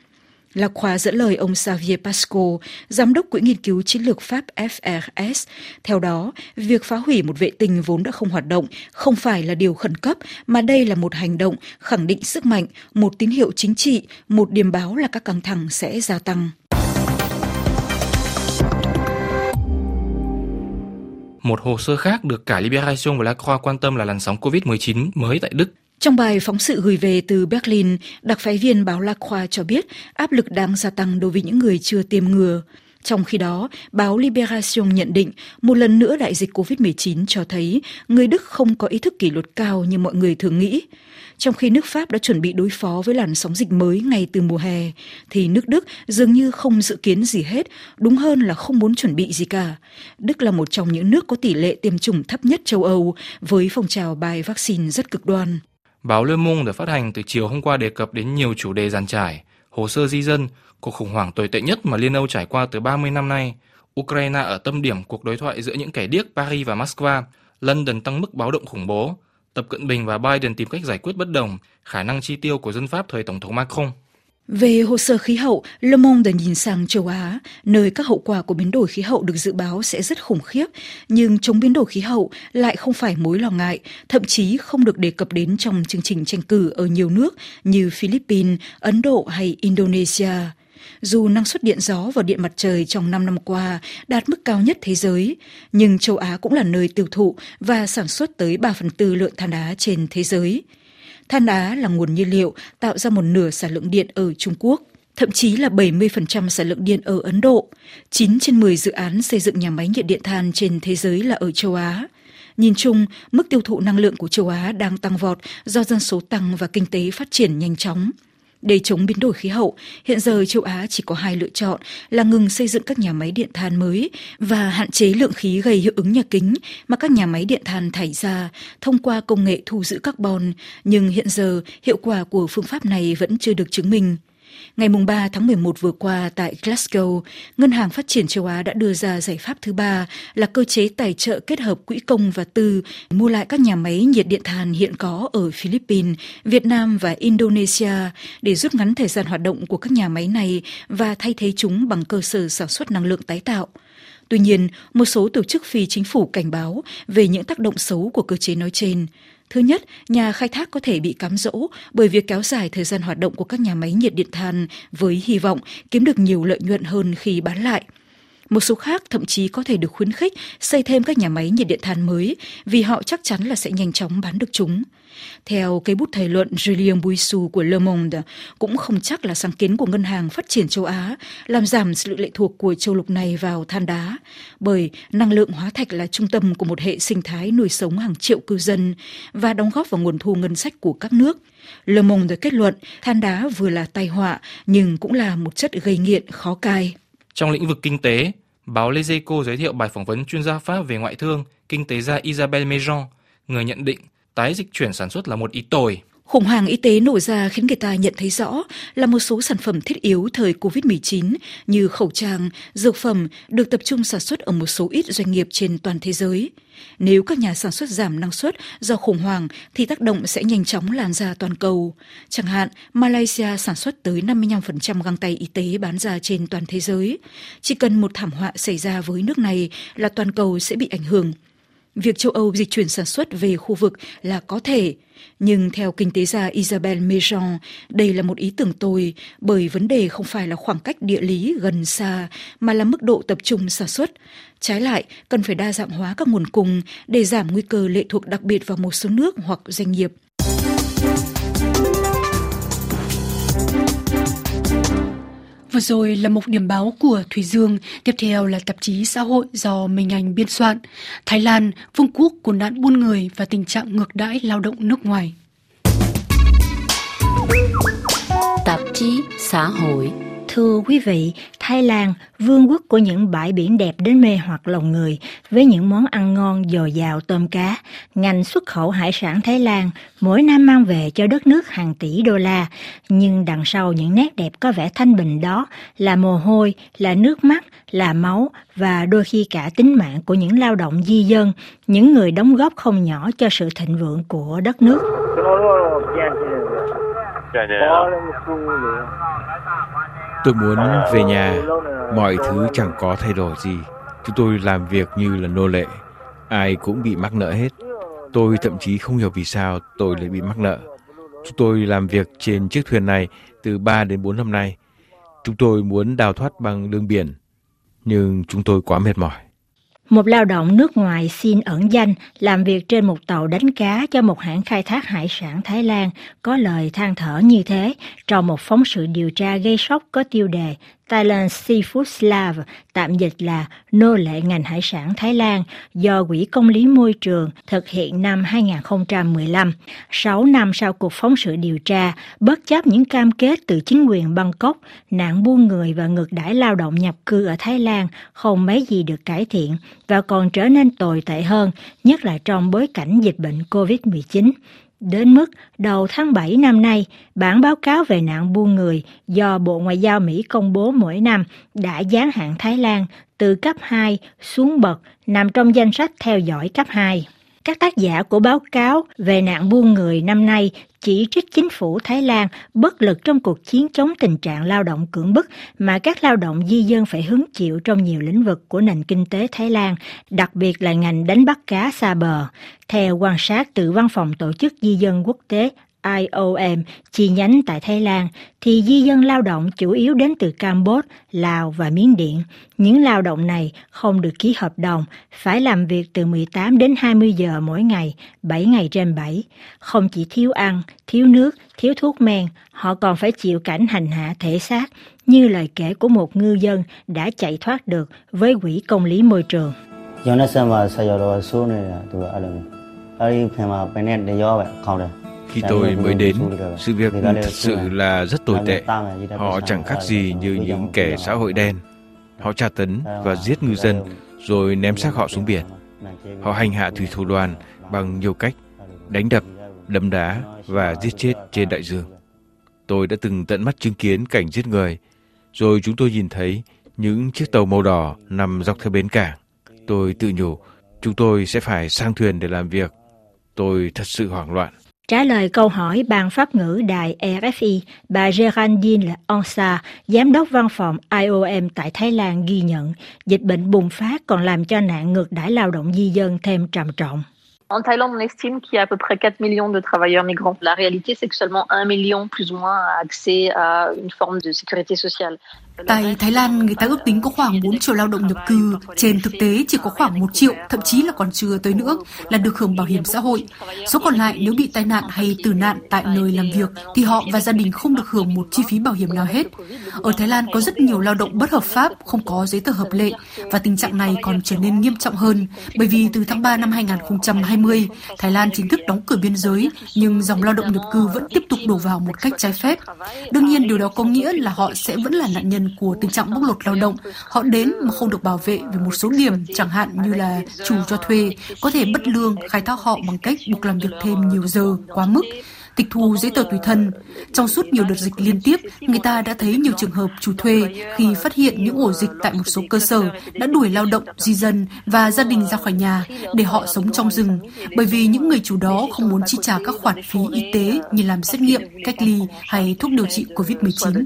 Lạc Khoa dẫn lời ông Xavier Pasco, giám đốc Quỹ nghiên cứu chiến lược Pháp FRS. Theo đó, việc phá hủy một vệ tinh vốn đã không hoạt động không phải là điều khẩn cấp, mà đây là một hành động khẳng định sức mạnh, một tín hiệu chính trị, một điềm báo là các căng thẳng sẽ gia tăng. Một hồ sơ khác được cả Libération và La Croix quan tâm là làn sóng COVID-19 mới tại Đức. Trong bài phóng sự gửi về từ Berlin, đặc phái viên báo La Croix cho biết áp lực đang gia tăng đối với những người chưa tiêm ngừa. Trong khi đó, báo Libération nhận định một lần nữa đại dịch COVID-19 cho thấy người Đức không có ý thức kỷ luật cao như mọi người thường nghĩ. Trong khi nước Pháp đã chuẩn bị đối phó với làn sóng dịch mới ngay từ mùa hè, thì nước Đức dường như không dự kiến gì hết, đúng hơn là không muốn chuẩn bị gì cả. Đức là một trong những nước có tỷ lệ tiêm chủng thấp nhất châu Âu, với phong trào bài vaccine rất cực đoan. Báo Le Monde được phát hành từ chiều hôm qua đề cập đến nhiều chủ đề dàn trải, hồ sơ di dân, cuộc khủng hoảng tồi tệ nhất mà Liên Âu trải qua từ 30 năm nay, Ukraine ở tâm điểm cuộc đối thoại giữa những kẻ điếc Paris và Moscow, London tăng mức báo động khủng bố, Tập Cận Bình và Biden tìm cách giải quyết bất đồng, khả năng chi tiêu của dân Pháp thời Tổng thống Macron. Về hồ sơ khí hậu, Le Monde nhìn sang châu Á, nơi các hậu quả của biến đổi khí hậu được dự báo sẽ rất khủng khiếp, nhưng chống biến đổi khí hậu lại không phải mối lo ngại, thậm chí không được đề cập đến trong chương trình tranh cử ở nhiều nước như Philippines, Ấn Độ hay Indonesia. Dù năng suất điện gió và điện mặt trời trong 5 năm qua đạt mức cao nhất thế giới, nhưng châu Á cũng là nơi tiêu thụ và sản xuất tới 3/4 lượng than đá trên thế giới. Than đá là nguồn nhiên liệu tạo ra một nửa sản lượng điện ở Trung Quốc, thậm chí là 70% sản lượng điện ở Ấn Độ. 9 trên 10 dự án xây dựng nhà máy nhiệt điện than trên thế giới là ở châu Á. Nhìn chung, mức tiêu thụ năng lượng của châu Á đang tăng vọt do dân số tăng và kinh tế phát triển nhanh chóng. Để chống biến đổi khí hậu, hiện giờ châu Á chỉ có 2 lựa chọn là ngừng xây dựng các nhà máy điện than mới và hạn chế lượng khí gây hiệu ứng nhà kính mà các nhà máy điện than thải ra thông qua công nghệ thu giữ carbon, nhưng hiện giờ hiệu quả của phương pháp này vẫn chưa được chứng minh. Ngày 3 tháng 11 vừa qua tại Glasgow, Ngân hàng Phát triển châu Á đã đưa ra giải pháp thứ 3 là cơ chế tài trợ kết hợp quỹ công và tư mua lại các nhà máy nhiệt điện than hiện có ở Philippines, Việt Nam và Indonesia để rút ngắn thời gian hoạt động của các nhà máy này và thay thế chúng bằng cơ sở sản xuất năng lượng tái tạo. Tuy nhiên, một số tổ chức phi chính phủ cảnh báo về những tác động xấu của cơ chế nói trên. Thứ nhất, nhà khai thác có thể bị cám dỗ bởi việc kéo dài thời gian hoạt động của các nhà máy nhiệt điện than với hy vọng kiếm được nhiều lợi nhuận hơn khi bán lại. Một số khác thậm chí có thể được khuyến khích xây thêm các nhà máy nhiệt điện than mới vì họ chắc chắn là sẽ nhanh chóng bán được chúng. Theo cây bút thầy luận Julien Bouissou của Le Monde, cũng không chắc là sáng kiến của Ngân hàng Phát triển châu Á làm giảm sự lệ thuộc của châu lục này vào than đá, bởi năng lượng hóa thạch là trung tâm của một hệ sinh thái nuôi sống hàng triệu cư dân và đóng góp vào nguồn thu ngân sách của các nước. Le Monde kết luận than đá vừa là tai họa nhưng cũng là một chất gây nghiện khó cai. Trong lĩnh vực kinh tế, báo Les Echos giới thiệu bài phỏng vấn chuyên gia Pháp về ngoại thương, kinh tế gia Isabelle Méjean, người nhận định tái dịch chuyển sản xuất là một ý tồi. Khủng hoảng y tế nổ ra khiến người ta nhận thấy rõ là một số sản phẩm thiết yếu thời Covid-19 như khẩu trang, dược phẩm được tập trung sản xuất ở một số ít doanh nghiệp trên toàn thế giới. Nếu các nhà sản xuất giảm năng suất do khủng hoảng thì tác động sẽ nhanh chóng lan ra toàn cầu. Chẳng hạn, Malaysia sản xuất tới 55% găng tay y tế bán ra trên toàn thế giới. Chỉ cần một thảm họa xảy ra với nước này là toàn cầu sẽ bị ảnh hưởng. Việc châu Âu dịch chuyển sản xuất về khu vực là có thể, nhưng theo kinh tế gia Isabelle Méjean, đây là một ý tưởng tồi bởi vấn đề không phải là khoảng cách địa lý gần xa mà là mức độ tập trung sản xuất. Trái lại, cần phải đa dạng hóa các nguồn cung để giảm nguy cơ lệ thuộc đặc biệt vào một số nước hoặc doanh nghiệp. Vừa rồi là một điểm báo của Thủy Dương, tiếp theo là tạp chí xã hội do Minh Anh biên soạn. Thái Lan, vương quốc của nạn buôn người và tình trạng ngược đãi lao động nước ngoài. Tạp chí xã hội. Thưa quý vị, Thái Lan, vương quốc của những bãi biển đẹp đến mê hoặc lòng người với những món ăn ngon dồi dào tôm cá. Ngành xuất khẩu hải sản Thái Lan mỗi năm mang về cho đất nước hàng tỷ đô la. Nhưng đằng sau những nét đẹp có vẻ thanh bình đó là mồ hôi, là nước mắt, là máu và đôi khi cả tính mạng của những lao động di dân, những người đóng góp không nhỏ cho sự thịnh vượng của đất nước. Tôi muốn về nhà, mọi thứ chẳng có thay đổi gì. Chúng tôi làm việc như là nô lệ, ai cũng bị mắc nợ hết. Tôi thậm chí không hiểu vì sao tôi lại bị mắc nợ. Chúng tôi làm việc trên chiếc thuyền này từ 3 đến 4 năm nay. Chúng tôi muốn đào thoát bằng đường biển, nhưng chúng tôi quá mệt mỏi. Một lao động nước ngoài xin ẩn danh làm việc trên một tàu đánh cá cho một hãng khai thác hải sản Thái Lan có lời than thở như thế trong một phóng sự điều tra gây sốc có tiêu đề Thailand Seafood Slave, tạm dịch là nô lệ ngành hải sản Thái Lan, do Quỹ Công lý Môi trường thực hiện năm 2015. 6 năm sau cuộc phóng sự điều tra, bất chấp những cam kết từ chính quyền Bangkok, nạn buôn người và ngược đãi lao động nhập cư ở Thái Lan không mấy gì được cải thiện và còn trở nên tồi tệ hơn, nhất là trong bối cảnh dịch bệnh COVID-19. Đến mức đầu tháng 7 năm nay, bản báo cáo về nạn buôn người do Bộ Ngoại giao Mỹ công bố mỗi năm đã giáng hạng Thái Lan từ cấp 2 xuống bậc nằm trong danh sách theo dõi cấp 2. Các tác giả của báo cáo về nạn buôn người năm nay chỉ trích chính phủ Thái Lan bất lực trong cuộc chiến chống tình trạng lao động cưỡng bức mà các lao động di dân phải hứng chịu trong nhiều lĩnh vực của nền kinh tế Thái Lan, đặc biệt là ngành đánh bắt cá xa bờ. Theo quan sát từ Văn phòng Tổ chức Di dân Quốc tế IOM chi nhánh tại Thái Lan, thì di dân lao động chủ yếu đến từ Campuchia, Lào và Miến Điện. Những lao động này không được ký hợp đồng, phải làm việc từ 18 đến 20 giờ mỗi ngày, 7 ngày trên 7. Không chỉ thiếu ăn, thiếu nước, thiếu thuốc men, họ còn phải chịu cảnh hành hạ thể xác, như lời kể của một ngư dân đã chạy thoát được với Quỹ Công lý Môi trường. Khi tôi mới đến, sự việc thật sự là rất tồi tệ. Họ chẳng khác gì như những kẻ xã hội đen. Họ tra tấn và giết ngư dân rồi ném xác họ xuống biển. Họ hành hạ thủy thủ đoàn bằng nhiều cách, đánh đập, đấm đá và giết chết trên đại dương. Tôi đã từng tận mắt chứng kiến cảnh giết người, rồi chúng tôi nhìn thấy những chiếc tàu màu đỏ nằm dọc theo bến cảng. Tôi tự nhủ, chúng tôi sẽ phải sang thuyền để làm việc. Tôi thật sự hoảng loạn. Trả lời câu hỏi ban Pháp ngữ đài RFI, bà Geraldine Onsa, giám đốc văn phòng IOM tại Thái Lan ghi nhận, dịch bệnh bùng phát còn làm cho nạn ngược đãi lao động di dân thêm trầm trọng. En Thaïlande, on estime qu'il y a à peu près 4 millions de travailleurs migrants. La réalité, c'est que seulement 1 million, plus ou moins, a accès à une forme de sécurité sociale. Tại Thái Lan, người ta ước tính có khoảng 4 triệu lao động nhập cư. Trên thực tế, chỉ có khoảng 1 triệu, thậm chí là còn chưa tới nữa, là được hưởng bảo hiểm xã hội. Số còn lại nếu bị tai nạn hay tử nạn tại nơi làm việc, thì họ và gia đình không được hưởng một chi phí bảo hiểm nào hết. Ở Thái Lan có rất nhiều lao động bất hợp pháp, không có giấy tờ hợp lệ, và tình trạng này còn trở nên nghiêm trọng hơn, bởi vì từ tháng 3 năm 2020, Thái Lan chính thức đóng cửa biên giới, nhưng dòng lao động nhập cư vẫn tiếp tục đổ vào một cách trái phép. Đương nhiên, điều đó có nghĩa là họ sẽ vẫn là nạn nhân của tình trạng bóc lột lao động. Họ đến mà không được bảo vệ về một số điểm, chẳng hạn như là chủ cho thuê có thể bất lương khai thác họ bằng cách buộc làm việc thêm nhiều giờ quá mức, tịch thu giấy tờ tùy thân. Trong suốt nhiều đợt dịch liên tiếp, người ta đã thấy nhiều trường hợp chủ thuê khi phát hiện những ổ dịch tại một số cơ sở đã đuổi lao động, di dân và gia đình ra khỏi nhà để họ sống trong rừng, bởi vì những người chủ đó không muốn chi trả các khoản phí y tế như làm xét nghiệm, cách ly hay thuốc điều trị COVID-19.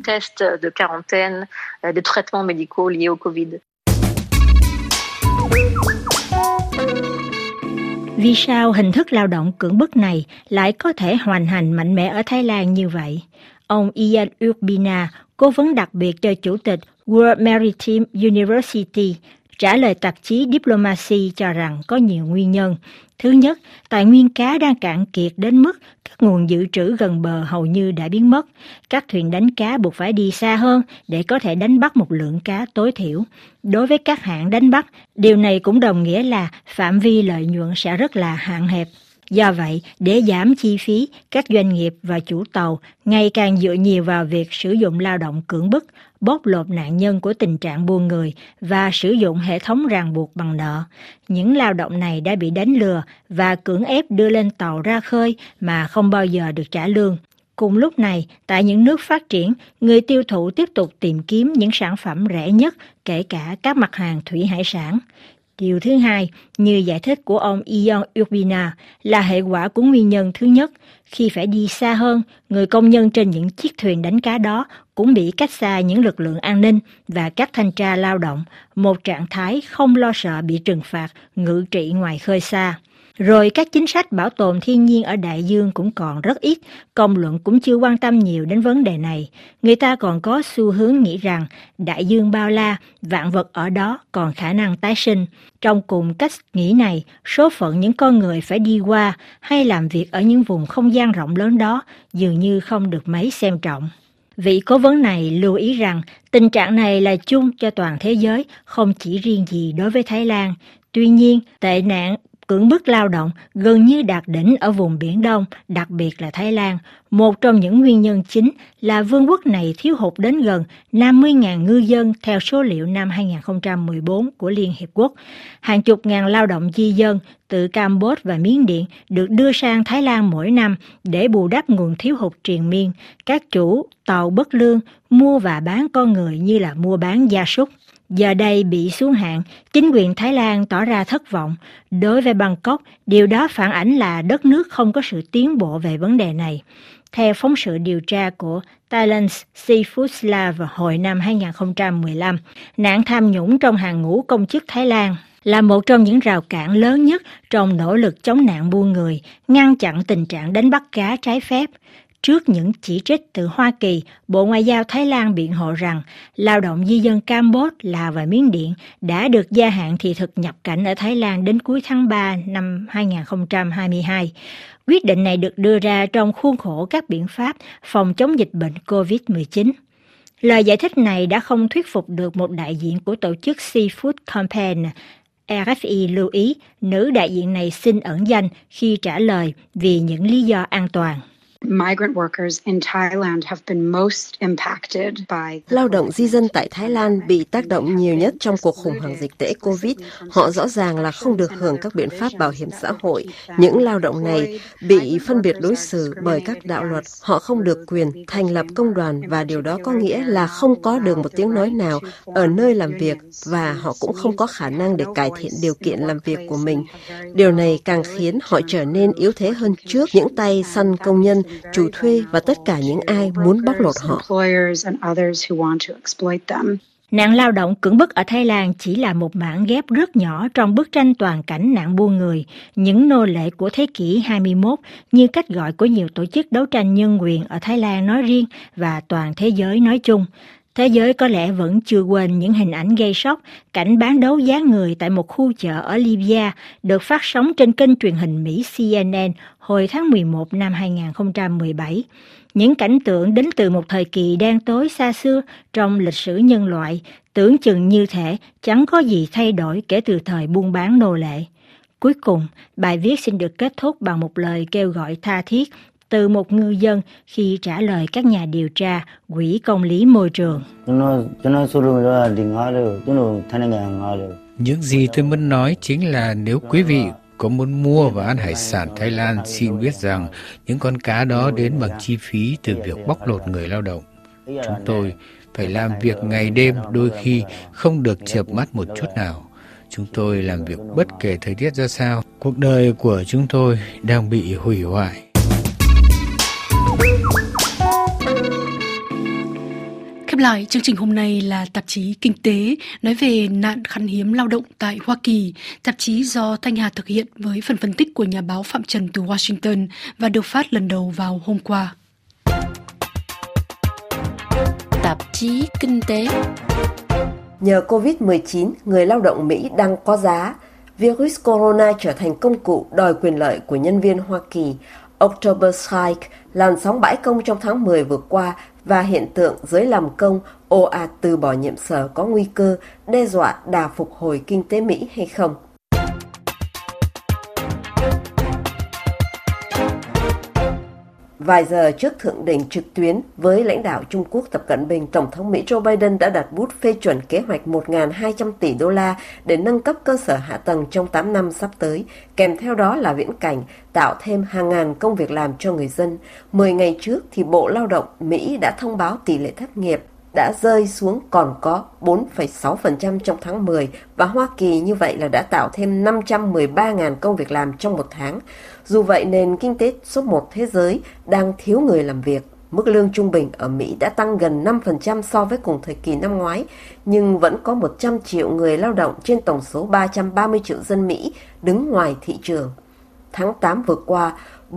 Vì sao hình thức lao động cưỡng bức này lại có thể hoành hành mạnh mẽ ở Thái Lan như vậy? Ông Ian Urbina, cố vấn đặc biệt cho Chủ tịch World Maritime University, trả lời tạp chí Diplomacy cho rằng có nhiều nguyên nhân. Thứ nhất, tài nguyên cá đang cạn kiệt đến mức các nguồn dự trữ gần bờ hầu như đã biến mất. Các thuyền đánh cá buộc phải đi xa hơn để có thể đánh bắt một lượng cá tối thiểu. Đối với các hãng đánh bắt, điều này cũng đồng nghĩa là phạm vi lợi nhuận sẽ rất là hạn hẹp. Do vậy, để giảm chi phí, các doanh nghiệp và chủ tàu ngày càng dựa nhiều vào việc sử dụng lao động cưỡng bức, bóc lột nạn nhân của tình trạng buôn người và sử dụng hệ thống ràng buộc bằng nợ. Những lao động này đã bị đánh lừa và cưỡng ép đưa lên tàu ra khơi mà không bao giờ được trả lương. Cùng lúc này, tại những nước phát triển, người tiêu thụ tiếp tục tìm kiếm những sản phẩm rẻ nhất, kể cả các mặt hàng thủy hải sản. Điều thứ hai, như giải thích của ông Ion Urbina, là hệ quả của nguyên nhân thứ nhất. Khi phải đi xa hơn, người công nhân trên những chiếc thuyền đánh cá đó cũng bị cách xa những lực lượng an ninh và các thanh tra lao động, một trạng thái không lo sợ bị trừng phạt, ngự trị ngoài khơi xa. Rồi các chính sách bảo tồn thiên nhiên ở đại dương cũng còn rất ít, công luận cũng chưa quan tâm nhiều đến vấn đề này. Người ta còn có xu hướng nghĩ rằng đại dương bao la, vạn vật ở đó còn khả năng tái sinh. Trong cùng cách nghĩ này, số phận những con người phải đi qua hay làm việc ở những vùng không gian rộng lớn đó dường như không được mấy xem trọng. Vị cố vấn này lưu ý rằng tình trạng này là chung cho toàn thế giới, không chỉ riêng gì đối với Thái Lan. Tuy nhiên, tệ nạn cưỡng bức lao động gần như đạt đỉnh ở vùng Biển Đông, đặc biệt là Thái Lan. Một trong những nguyên nhân chính là vương quốc này thiếu hụt đến gần 50.000 ngư dân theo số liệu năm 2014 của Liên Hiệp Quốc. Hàng chục ngàn lao động di dân từ Campuchia và Miến Điện được đưa sang Thái Lan mỗi năm để bù đắp nguồn thiếu hụt triền miên. Các chủ tàu bất lương mua và bán con người như là mua bán gia súc. Giờ đây bị xuống hạn, chính quyền Thái Lan tỏ ra thất vọng. Đối với Bangkok, điều đó phản ánh là đất nước không có sự tiến bộ về vấn đề này. Theo phóng sự điều tra của Thailand's Seafood Lab vào hồi năm 2015, nạn tham nhũng trong hàng ngũ công chức Thái Lan là một trong những rào cản lớn nhất trong nỗ lực chống nạn buôn người, ngăn chặn tình trạng đánh bắt cá trái phép. Trước những chỉ trích từ Hoa Kỳ, Bộ Ngoại giao Thái Lan biện hộ rằng lao động di dân Campuchia, Lào và Miến Điện đã được gia hạn thị thực nhập cảnh ở Thái Lan đến cuối tháng 3 năm 2022. Quyết định này được đưa ra trong khuôn khổ các biện pháp phòng chống dịch bệnh COVID-19. Lời giải thích này đã không thuyết phục được một đại diện của tổ chức Seafood Campaign. RFI lưu ý nữ đại diện này xin ẩn danh khi trả lời vì những lý do an toàn. Lao động di dân tại Thái Lan bị tác động nhiều nhất trong cuộc khủng hoảng dịch tễ COVID. Họ rõ ràng là không được hưởng các biện pháp bảo hiểm xã hội. Những lao động này bị phân biệt đối xử bởi các đạo luật. Họ không được quyền thành lập công đoàn và điều đó có nghĩa là không có được một tiếng nói nào ở nơi làm việc và họ cũng không có khả năng để cải thiện điều kiện làm việc của mình. Điều này càng khiến họ trở nên yếu thế hơn trước những tay săn công nhân, chủ thuê và tất cả những ai muốn bóc lột họ. Nạn lao động cưỡng bức ở Thái Lan chỉ là một mảng ghép rất nhỏ trong bức tranh toàn cảnh nạn buôn người, những nô lệ của thế kỷ 21 như cách gọi của nhiều tổ chức đấu tranh nhân quyền ở Thái Lan nói riêng và toàn thế giới nói chung. Thế giới có lẽ vẫn chưa quên những hình ảnh gây sốc, cảnh bán đấu giá người tại một khu chợ ở Libya được phát sóng trên kênh truyền hình Mỹ CNN hồi tháng 11 năm 2017. Những cảnh tượng đến từ một thời kỳ đen tối xa xưa trong lịch sử nhân loại, tưởng chừng như thể chẳng có gì thay đổi kể từ thời buôn bán nô lệ. Cuối cùng, bài viết xin được kết thúc bằng một lời kêu gọi tha thiết từ một ngư dân khi trả lời các nhà điều tra Quỹ Công lý Môi trường. Những gì tôi muốn nói chính là nếu quý vị có muốn mua và ăn hải sản Thái Lan, xin biết rằng những con cá đó đến bằng chi phí từ việc bóc lột người lao động. Chúng tôi phải làm việc ngày đêm, đôi khi không được chợp mắt một chút nào. Chúng tôi làm việc bất kể thời tiết ra sao. Cuộc đời của chúng tôi đang bị hủy hoại. Khép lại chương trình hôm nay là tạp chí Kinh tế nói về nạn khan hiếm lao động tại Hoa Kỳ, tạp chí do Thanh Hà thực hiện với phần phân tích của nhà báo Phạm Trần từ Washington và được phát lần đầu vào hôm qua. Tạp chí Kinh tế. Nhờ COVID-19, người lao động Mỹ đang có giá. Virus corona trở thành công cụ đòi quyền lợi của nhân viên Hoa Kỳ. October Strike, làn sóng bãi công trong tháng 10 vừa qua và hiện tượng giới làm công ồ ạt từ bỏ nhiệm sở có nguy cơ đe dọa đà phục hồi kinh tế Mỹ hay không? Vài giờ trước thượng đỉnh trực tuyến với lãnh đạo Trung Quốc Tập Cận Bình, Tổng thống Mỹ Joe Biden đã đặt bút phê chuẩn kế hoạch 1.200 tỷ đô la để nâng cấp cơ sở hạ tầng trong 8 năm sắp tới, kèm theo đó là viễn cảnh tạo thêm hàng ngàn công việc làm cho người dân. 10 ngày trước thì Bộ Lao động Mỹ đã thông báo tỷ lệ thất nghiệp đã rơi xuống còn có 4,6% trong tháng 10 và Hoa Kỳ như vậy là đã tạo thêm 513.000 công việc làm trong một tháng. Dù vậy, nền kinh tế số 1 thế giới đang thiếu người làm việc. Mức lương trung bình ở Mỹ đã tăng gần 5% so với cùng thời kỳ năm ngoái, nhưng vẫn có 100 triệu người lao động trên tổng số 330 triệu dân Mỹ đứng ngoài thị trường. Tháng 8 vừa qua,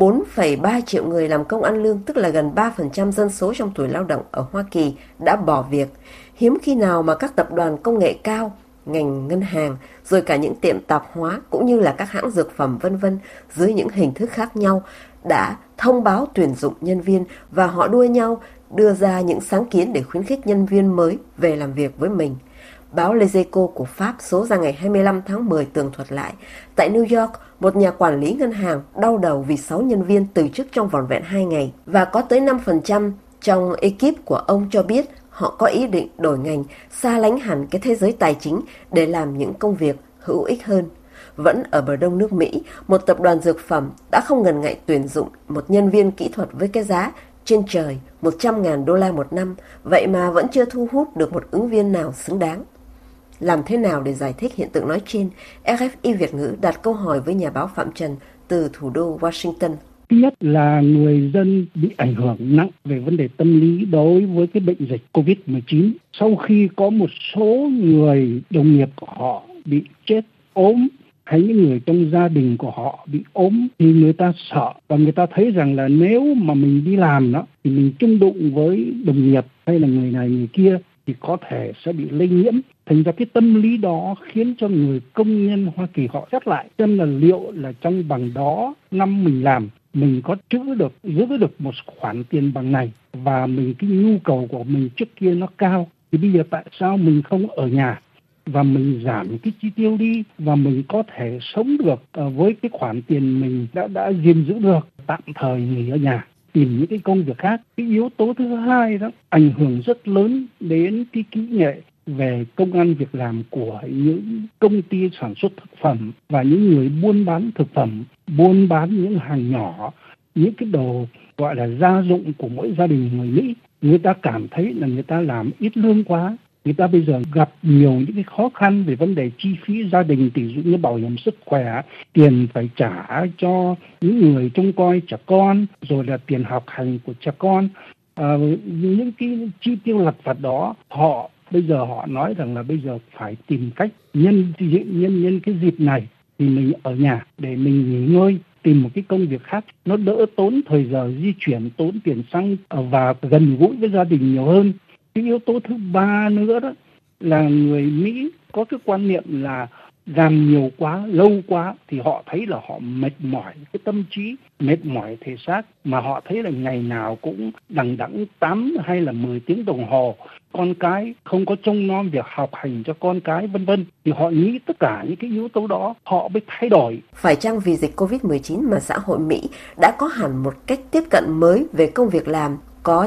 4,3 triệu người làm công ăn lương, tức là gần 3% dân số trong tuổi lao động ở Hoa Kỳ đã bỏ việc. Hiếm khi nào mà các tập đoàn công nghệ cao, ngành ngân hàng, rồi cả những tiệm tạp hóa cũng như là các hãng dược phẩm v.v. dưới những hình thức khác nhau đã thông báo tuyển dụng nhân viên và họ đua nhau đưa ra những sáng kiến để khuyến khích nhân viên mới về làm việc với mình. Báo Les Echos của Pháp số ra ngày 25 tháng 10 tường thuật lại, tại New York, một nhà quản lý ngân hàng đau đầu vì 6 nhân viên từ chức trong vỏn vẹn 2 ngày và có tới 5% trong ekip của ông cho biết họ có ý định đổi ngành, xa lánh hẳn cái thế giới tài chính để làm những công việc hữu ích hơn. Vẫn ở bờ đông nước Mỹ, một tập đoàn dược phẩm đã không ngần ngại tuyển dụng một nhân viên kỹ thuật với cái giá trên trời $100.000 một năm, vậy mà vẫn chưa thu hút được một ứng viên nào xứng đáng. Làm thế nào để giải thích hiện tượng nói trên? RFI Việt ngữ đặt câu hỏi với nhà báo Phạm Trần từ thủ đô Washington. Thứ nhất là người dân bị ảnh hưởng nặng về vấn đề tâm lý đối với cái bệnh dịch COVID-19. Sau khi có một số người đồng nghiệp của họ bị chết, ốm, hay những người trong gia đình của họ bị ốm thì người ta sợ và người ta thấy rằng là nếu mà mình đi làm đó thì mình chung đụng với đồng nghiệp hay là người này người kia thì có thể sẽ bị lây nhiễm. Thành ra cái tâm lý đó khiến cho người công nhân Hoa Kỳ họ xét lại xem là liệu là trong bằng đó năm mình làm mình có giữ được một khoản tiền bằng này và mình cái nhu cầu của mình trước kia nó cao thì bây giờ tại sao mình không ở nhà và mình giảm cái chi tiêu đi và mình có thể sống được với cái khoản tiền mình đã gìn giữ được, tạm thời nghỉ ở nhà, tìm những cái công việc khác. Cái yếu tố thứ hai đó ảnh hưởng rất lớn đến cái kỹ nghệ về công ăn việc làm của những công ty sản xuất thực phẩm và những người buôn bán thực phẩm, buôn bán những hàng nhỏ, những cái đồ gọi là gia dụng của mỗi gia đình người Mỹ. Người ta cảm thấy là người ta làm ít lương quá. Người ta bây giờ gặp nhiều những cái khó khăn về vấn đề chi phí gia đình, ví dụ như bảo hiểm sức khỏe, tiền phải trả cho những người trông coi trẻ con, rồi là tiền học hành của trẻ con. Những cái chi tiêu lặt vặt đó, bây giờ họ nói rằng là bây giờ phải tìm cách nhân cái dịp này thì mình ở nhà để mình nghỉ ngơi, tìm một cái công việc khác, nó đỡ tốn thời giờ di chuyển, tốn tiền xăng và gần gũi với gia đình nhiều hơn. Cái yếu tố thứ ba nữa đó là người Mỹ có cái quan niệm là làm nhiều quá, lâu quá thì họ thấy là họ mệt mỏi cái tâm trí, mệt mỏi thể xác, mà họ thấy là ngày nào cũng đằng đẵng 8 hay là 10 tiếng đồng hồ, con cái không có trông nom việc học hành cho con cái v.v. thì họ nghĩ tất cả những cái yếu tố đó họ mới thay đổi. Phải chăng vì dịch Covid-19 mà xã hội Mỹ đã có hẳn một cách tiếp cận mới về công việc làm,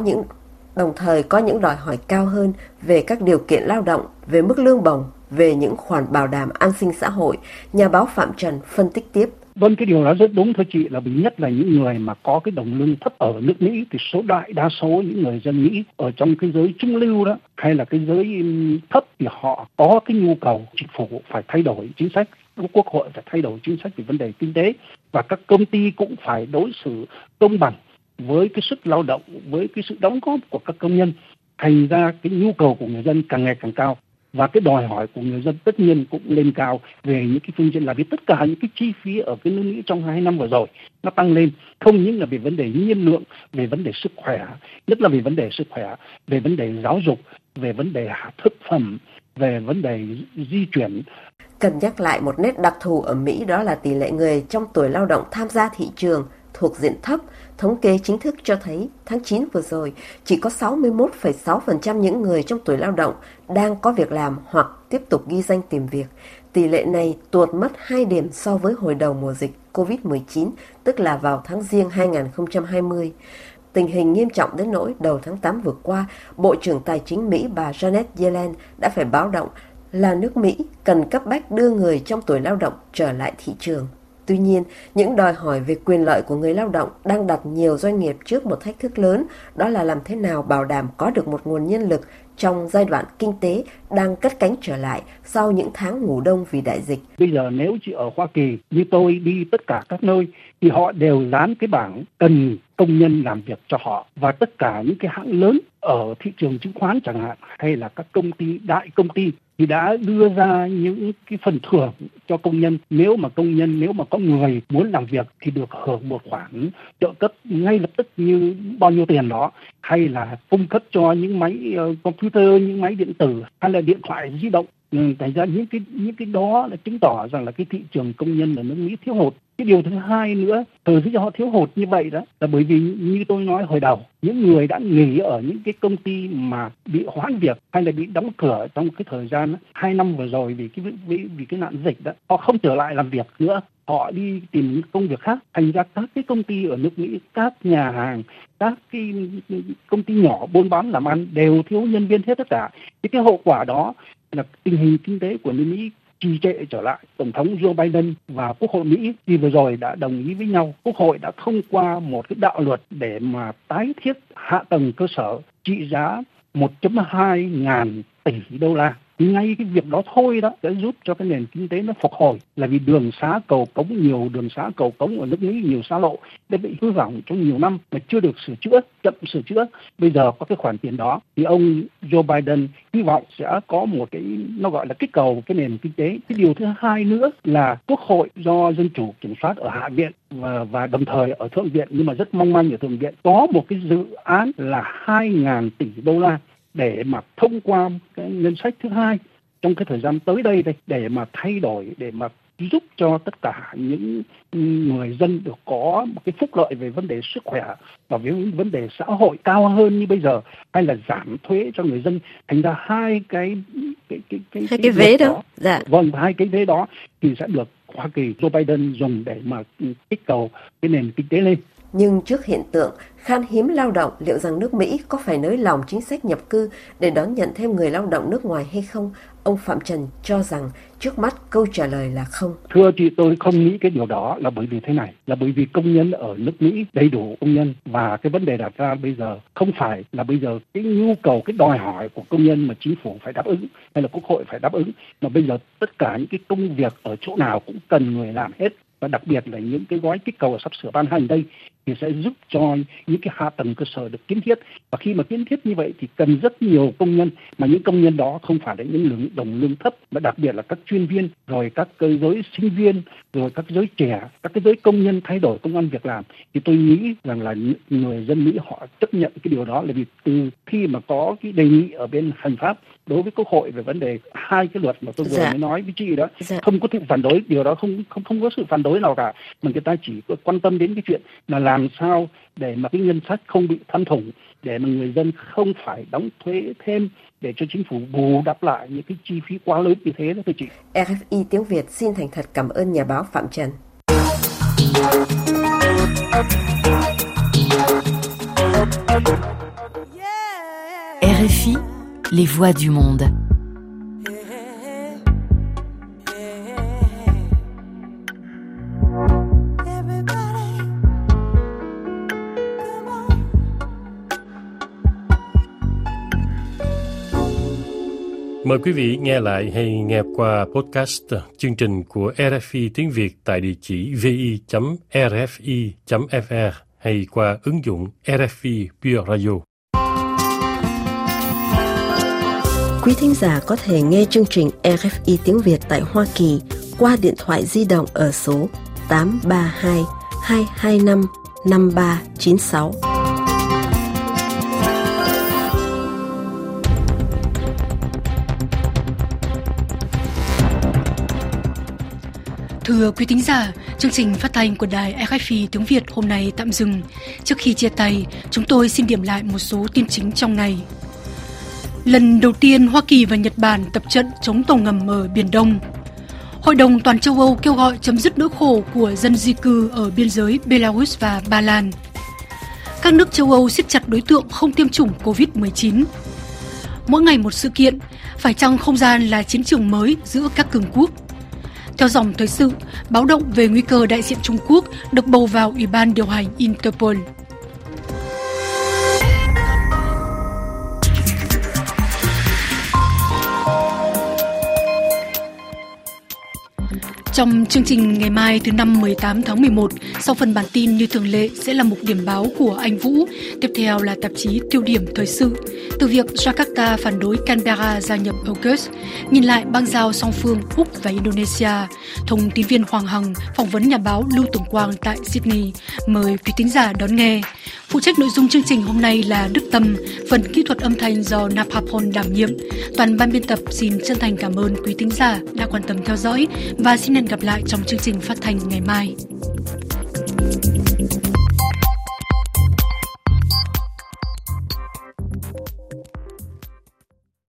đồng thời có những đòi hỏi cao hơn về các điều kiện lao động, về mức lương bổng, về những khoản bảo đảm an sinh xã hội? Nhà báo Phạm Trần phân tích tiếp. Vâng, cái điều đó rất đúng thưa chị, là vì nhất là những người mà có cái đồng lương thấp ở nước Mỹ thì đại đa số những người dân Mỹ ở trong cái giới trung lưu đó hay là cái giới thấp thì họ có cái nhu cầu chính phủ phải thay đổi chính sách, quốc hội phải thay đổi chính sách về vấn đề kinh tế và các công ty cũng phải đối xử công bằng với cái sức lao động, với cái sự đóng góp của các công nhân. Thành ra cái nhu cầu của người dân càng ngày càng cao và cái đòi hỏi của người dân tất nhiên cũng lên cao về những cái phương diện là vì tất cả những cái chi phí ở cái nước Mỹ trong 2 năm vừa rồi nó tăng lên, không những là về vấn đề nhiên lượng, về vấn đề sức khỏe, nhất là về vấn đề sức khỏe, về vấn đề giáo dục, về vấn đề thực phẩm, về vấn đề di chuyển. Cần nhắc lại một nét đặc thù ở Mỹ, đó là tỷ lệ người trong tuổi lao động tham gia thị trường thuộc diện thấp. Thống kê chính thức cho thấy tháng 9 vừa rồi, chỉ có 61,6% những người trong tuổi lao động đang có việc làm hoặc tiếp tục ghi danh tìm việc. Tỷ lệ này tuột mất 2 điểm so với hồi đầu mùa dịch COVID-19, tức là vào tháng Giêng 2020. Tình hình nghiêm trọng đến nỗi đầu tháng 8 vừa qua, Bộ trưởng Tài chính Mỹ bà Janet Yellen đã phải báo động là nước Mỹ cần cấp bách đưa người trong tuổi lao động trở lại thị trường. Tuy nhiên, những đòi hỏi về quyền lợi của người lao động đang đặt nhiều doanh nghiệp trước một thách thức lớn, đó là làm thế nào bảo đảm có được một nguồn nhân lực trong giai đoạn kinh tế đang cất cánh trở lại sau những tháng ngủ đông vì đại dịch. Bây giờ nếu chỉ ở Hoa Kỳ, như tôi đi tất cả các nơi, thì họ đều dán cái bảng cần công nhân làm việc cho họ. Và tất cả những cái hãng lớn ở thị trường chứng khoán chẳng hạn, hay là các công ty, đại công ty, thì đã đưa ra những cái phần thưởng cho công nhân. Nếu mà có người muốn làm việc thì được hưởng một khoản trợ cấp ngay lập tức như bao nhiêu tiền đó, hay là cung cấp cho những máy computer, những máy điện tử hay là điện thoại di động. Thành ra những cái đó là chứng tỏ rằng là cái thị trường công nhân ở nước Mỹ thiếu hụt. Cái điều thứ hai nữa, từ khi họ thiếu hụt như vậy đó là bởi vì như tôi nói hồi đầu, những người đã nghỉ ở những cái công ty mà bị hoãn việc hay là bị đóng cửa trong cái thời gian 2 năm vừa rồi vì cái nạn dịch đó, họ không trở lại làm việc nữa, họ đi tìm những công việc khác. Thành ra các cái công ty ở nước Mỹ, các nhà hàng, các cái công ty nhỏ buôn bán làm ăn đều thiếu nhân viên hết tất cả. Cái hậu quả đó là tình hình kinh tế của nước Mỹ trì trệ trở lại. Tổng thống Joe Biden và Quốc hội Mỹ thì vừa rồi đã đồng ý với nhau. Quốc hội đã thông qua một cái đạo luật để mà tái thiết hạ tầng cơ sở trị giá 1.2 ngàn tỷ đô la. Ngay cái việc đó thôi đó sẽ giúp cho cái nền kinh tế nó phục hồi, là vì đường xá cầu cống, nhiều đường xá cầu cống ở nước Mỹ, nhiều xa lộ đã bị hư hỏng trong nhiều năm mà chưa được sửa chữa, chậm sửa chữa. Bây giờ có cái khoản tiền đó thì ông Joe Biden hy vọng sẽ có một cái, nó gọi là kích cầu cái nền kinh tế. Cái điều thứ hai nữa là Quốc hội do Dân Chủ kiểm soát ở Hạ viện và đồng thời ở Thượng viện, nhưng mà rất mong manh ở Thượng viện, có một cái dự án là 2.000 tỷ đô la để mà thông qua cái ngân sách thứ hai trong cái thời gian tới đây để mà thay đổi, để mà giúp cho tất cả những người dân được có một cái phúc lợi về vấn đề sức khỏe và với vấn đề xã hội cao hơn như bây giờ, hay là giảm thuế cho người dân. Thành ra hai cái vế đó, dạ. Vâng, hai cái vế đó thì sẽ được Hoa Kỳ, Joe Biden dùng để mà kích cầu cái nền kinh tế lên. Nhưng trước hiện tượng khan hiếm lao động, liệu rằng nước Mỹ có phải nới lỏng chính sách nhập cư để đón nhận thêm người lao động nước ngoài hay không? Ông Phạm Trần cho rằng trước mắt câu trả lời là không. Thưa chị, tôi không nghĩ cái điều đó, là bởi vì thế này, là bởi vì công nhân ở nước Mỹ đầy đủ công nhân, và cái vấn đề đặt ra bây giờ không phải là bây giờ cái nhu cầu, cái đòi hỏi của công nhân mà chính phủ phải đáp ứng hay là Quốc hội phải đáp ứng, mà bây giờ tất cả những cái công việc ở chỗ nào cũng cần người làm hết. Và đặc biệt là những cái gói kích cầu sắp sửa ban hành đây thì sẽ giúp cho những cái hạ tầng cơ sở được kiến thiết. Và khi mà kiến thiết như vậy thì cần rất nhiều công nhân, mà những công nhân đó không phải là những đồng lương thấp, mà đặc biệt là các chuyên viên, rồi các giới sinh viên, rồi các giới trẻ, các cái giới công nhân thay đổi công ăn việc làm. Thì tôi nghĩ rằng là người dân Mỹ họ chấp nhận cái điều đó, là vì từ khi mà có cái đề nghị ở bên hành pháp đối với Quốc hội về vấn đề hai cái luật mà tôi vừa mới nói với chị đó, không có sự phản đối, điều đó không có sự phản đối nào cả, mà người ta chỉ quan tâm đến cái chuyện là làm sao để mà cái ngân sách không bị thâm thủng, để mà người dân không phải đóng thuế thêm, để cho chính phủ bù đắp lại những cái chi phí quá lớn như thế đó thưa chị. RFI tiếng Việt xin thành thật cảm ơn nhà báo Phạm Trần. RFI, les voix du monde. Mời quý vị nghe lại hay nghe qua podcast chương trình của RFI tiếng Việt tại địa chỉ vi.rfi.fr hay qua ứng dụng RFI Pure Radio. Quý thính giả có thể nghe chương trình RFI tiếng Việt tại Hoa Kỳ qua điện thoại di động ở số 832 225 5396. Thưa quý thính giả, chương trình phát thanh của đài RFI tiếng Việt hôm nay tạm dừng. Trước khi chia tay, chúng tôi xin điểm lại một số tin chính trong ngày. Lần đầu tiên Hoa Kỳ và Nhật Bản tập trận chống tàu ngầm ở Biển Đông. Hội đồng Toàn châu Âu kêu gọi chấm dứt nỗi khổ của dân di cư ở biên giới Belarus và Ba Lan. Các nước châu Âu siết chặt đối tượng không tiêm chủng COVID-19. Mỗi ngày một sự kiện, phải chăng không gian là chiến trường mới giữa các cường quốc? Theo dòng thời sự, báo động về nguy cơ đại diện Trung Quốc được bầu vào Ủy ban điều hành Interpol. Trong chương trình ngày mai thứ Năm 18 tháng 11, sau phần bản tin như thường lệ sẽ là mục điểm báo của anh Vũ, tiếp theo là tạp chí Tiêu điểm thời sự, từ việc Jakarta phản đối Canberra gia nhập AUKUS, nhìn lại băng giao song phương Úc và Indonesia, thông tin viên Hoàng Hằng phỏng vấn nhà báo Lưu Tường Quang tại Sydney. Mời quý thính giả đón nghe. Phụ trách nội dung chương trình hôm nay là Đức Tâm, phần kỹ thuật âm thanh do Napapon đảm nhiệm. Toàn ban biên tập xin chân thành cảm ơn quý thính giả đã quan tâm theo dõi và xin hẹn gặp lại trong chương trình phát thanh ngày mai.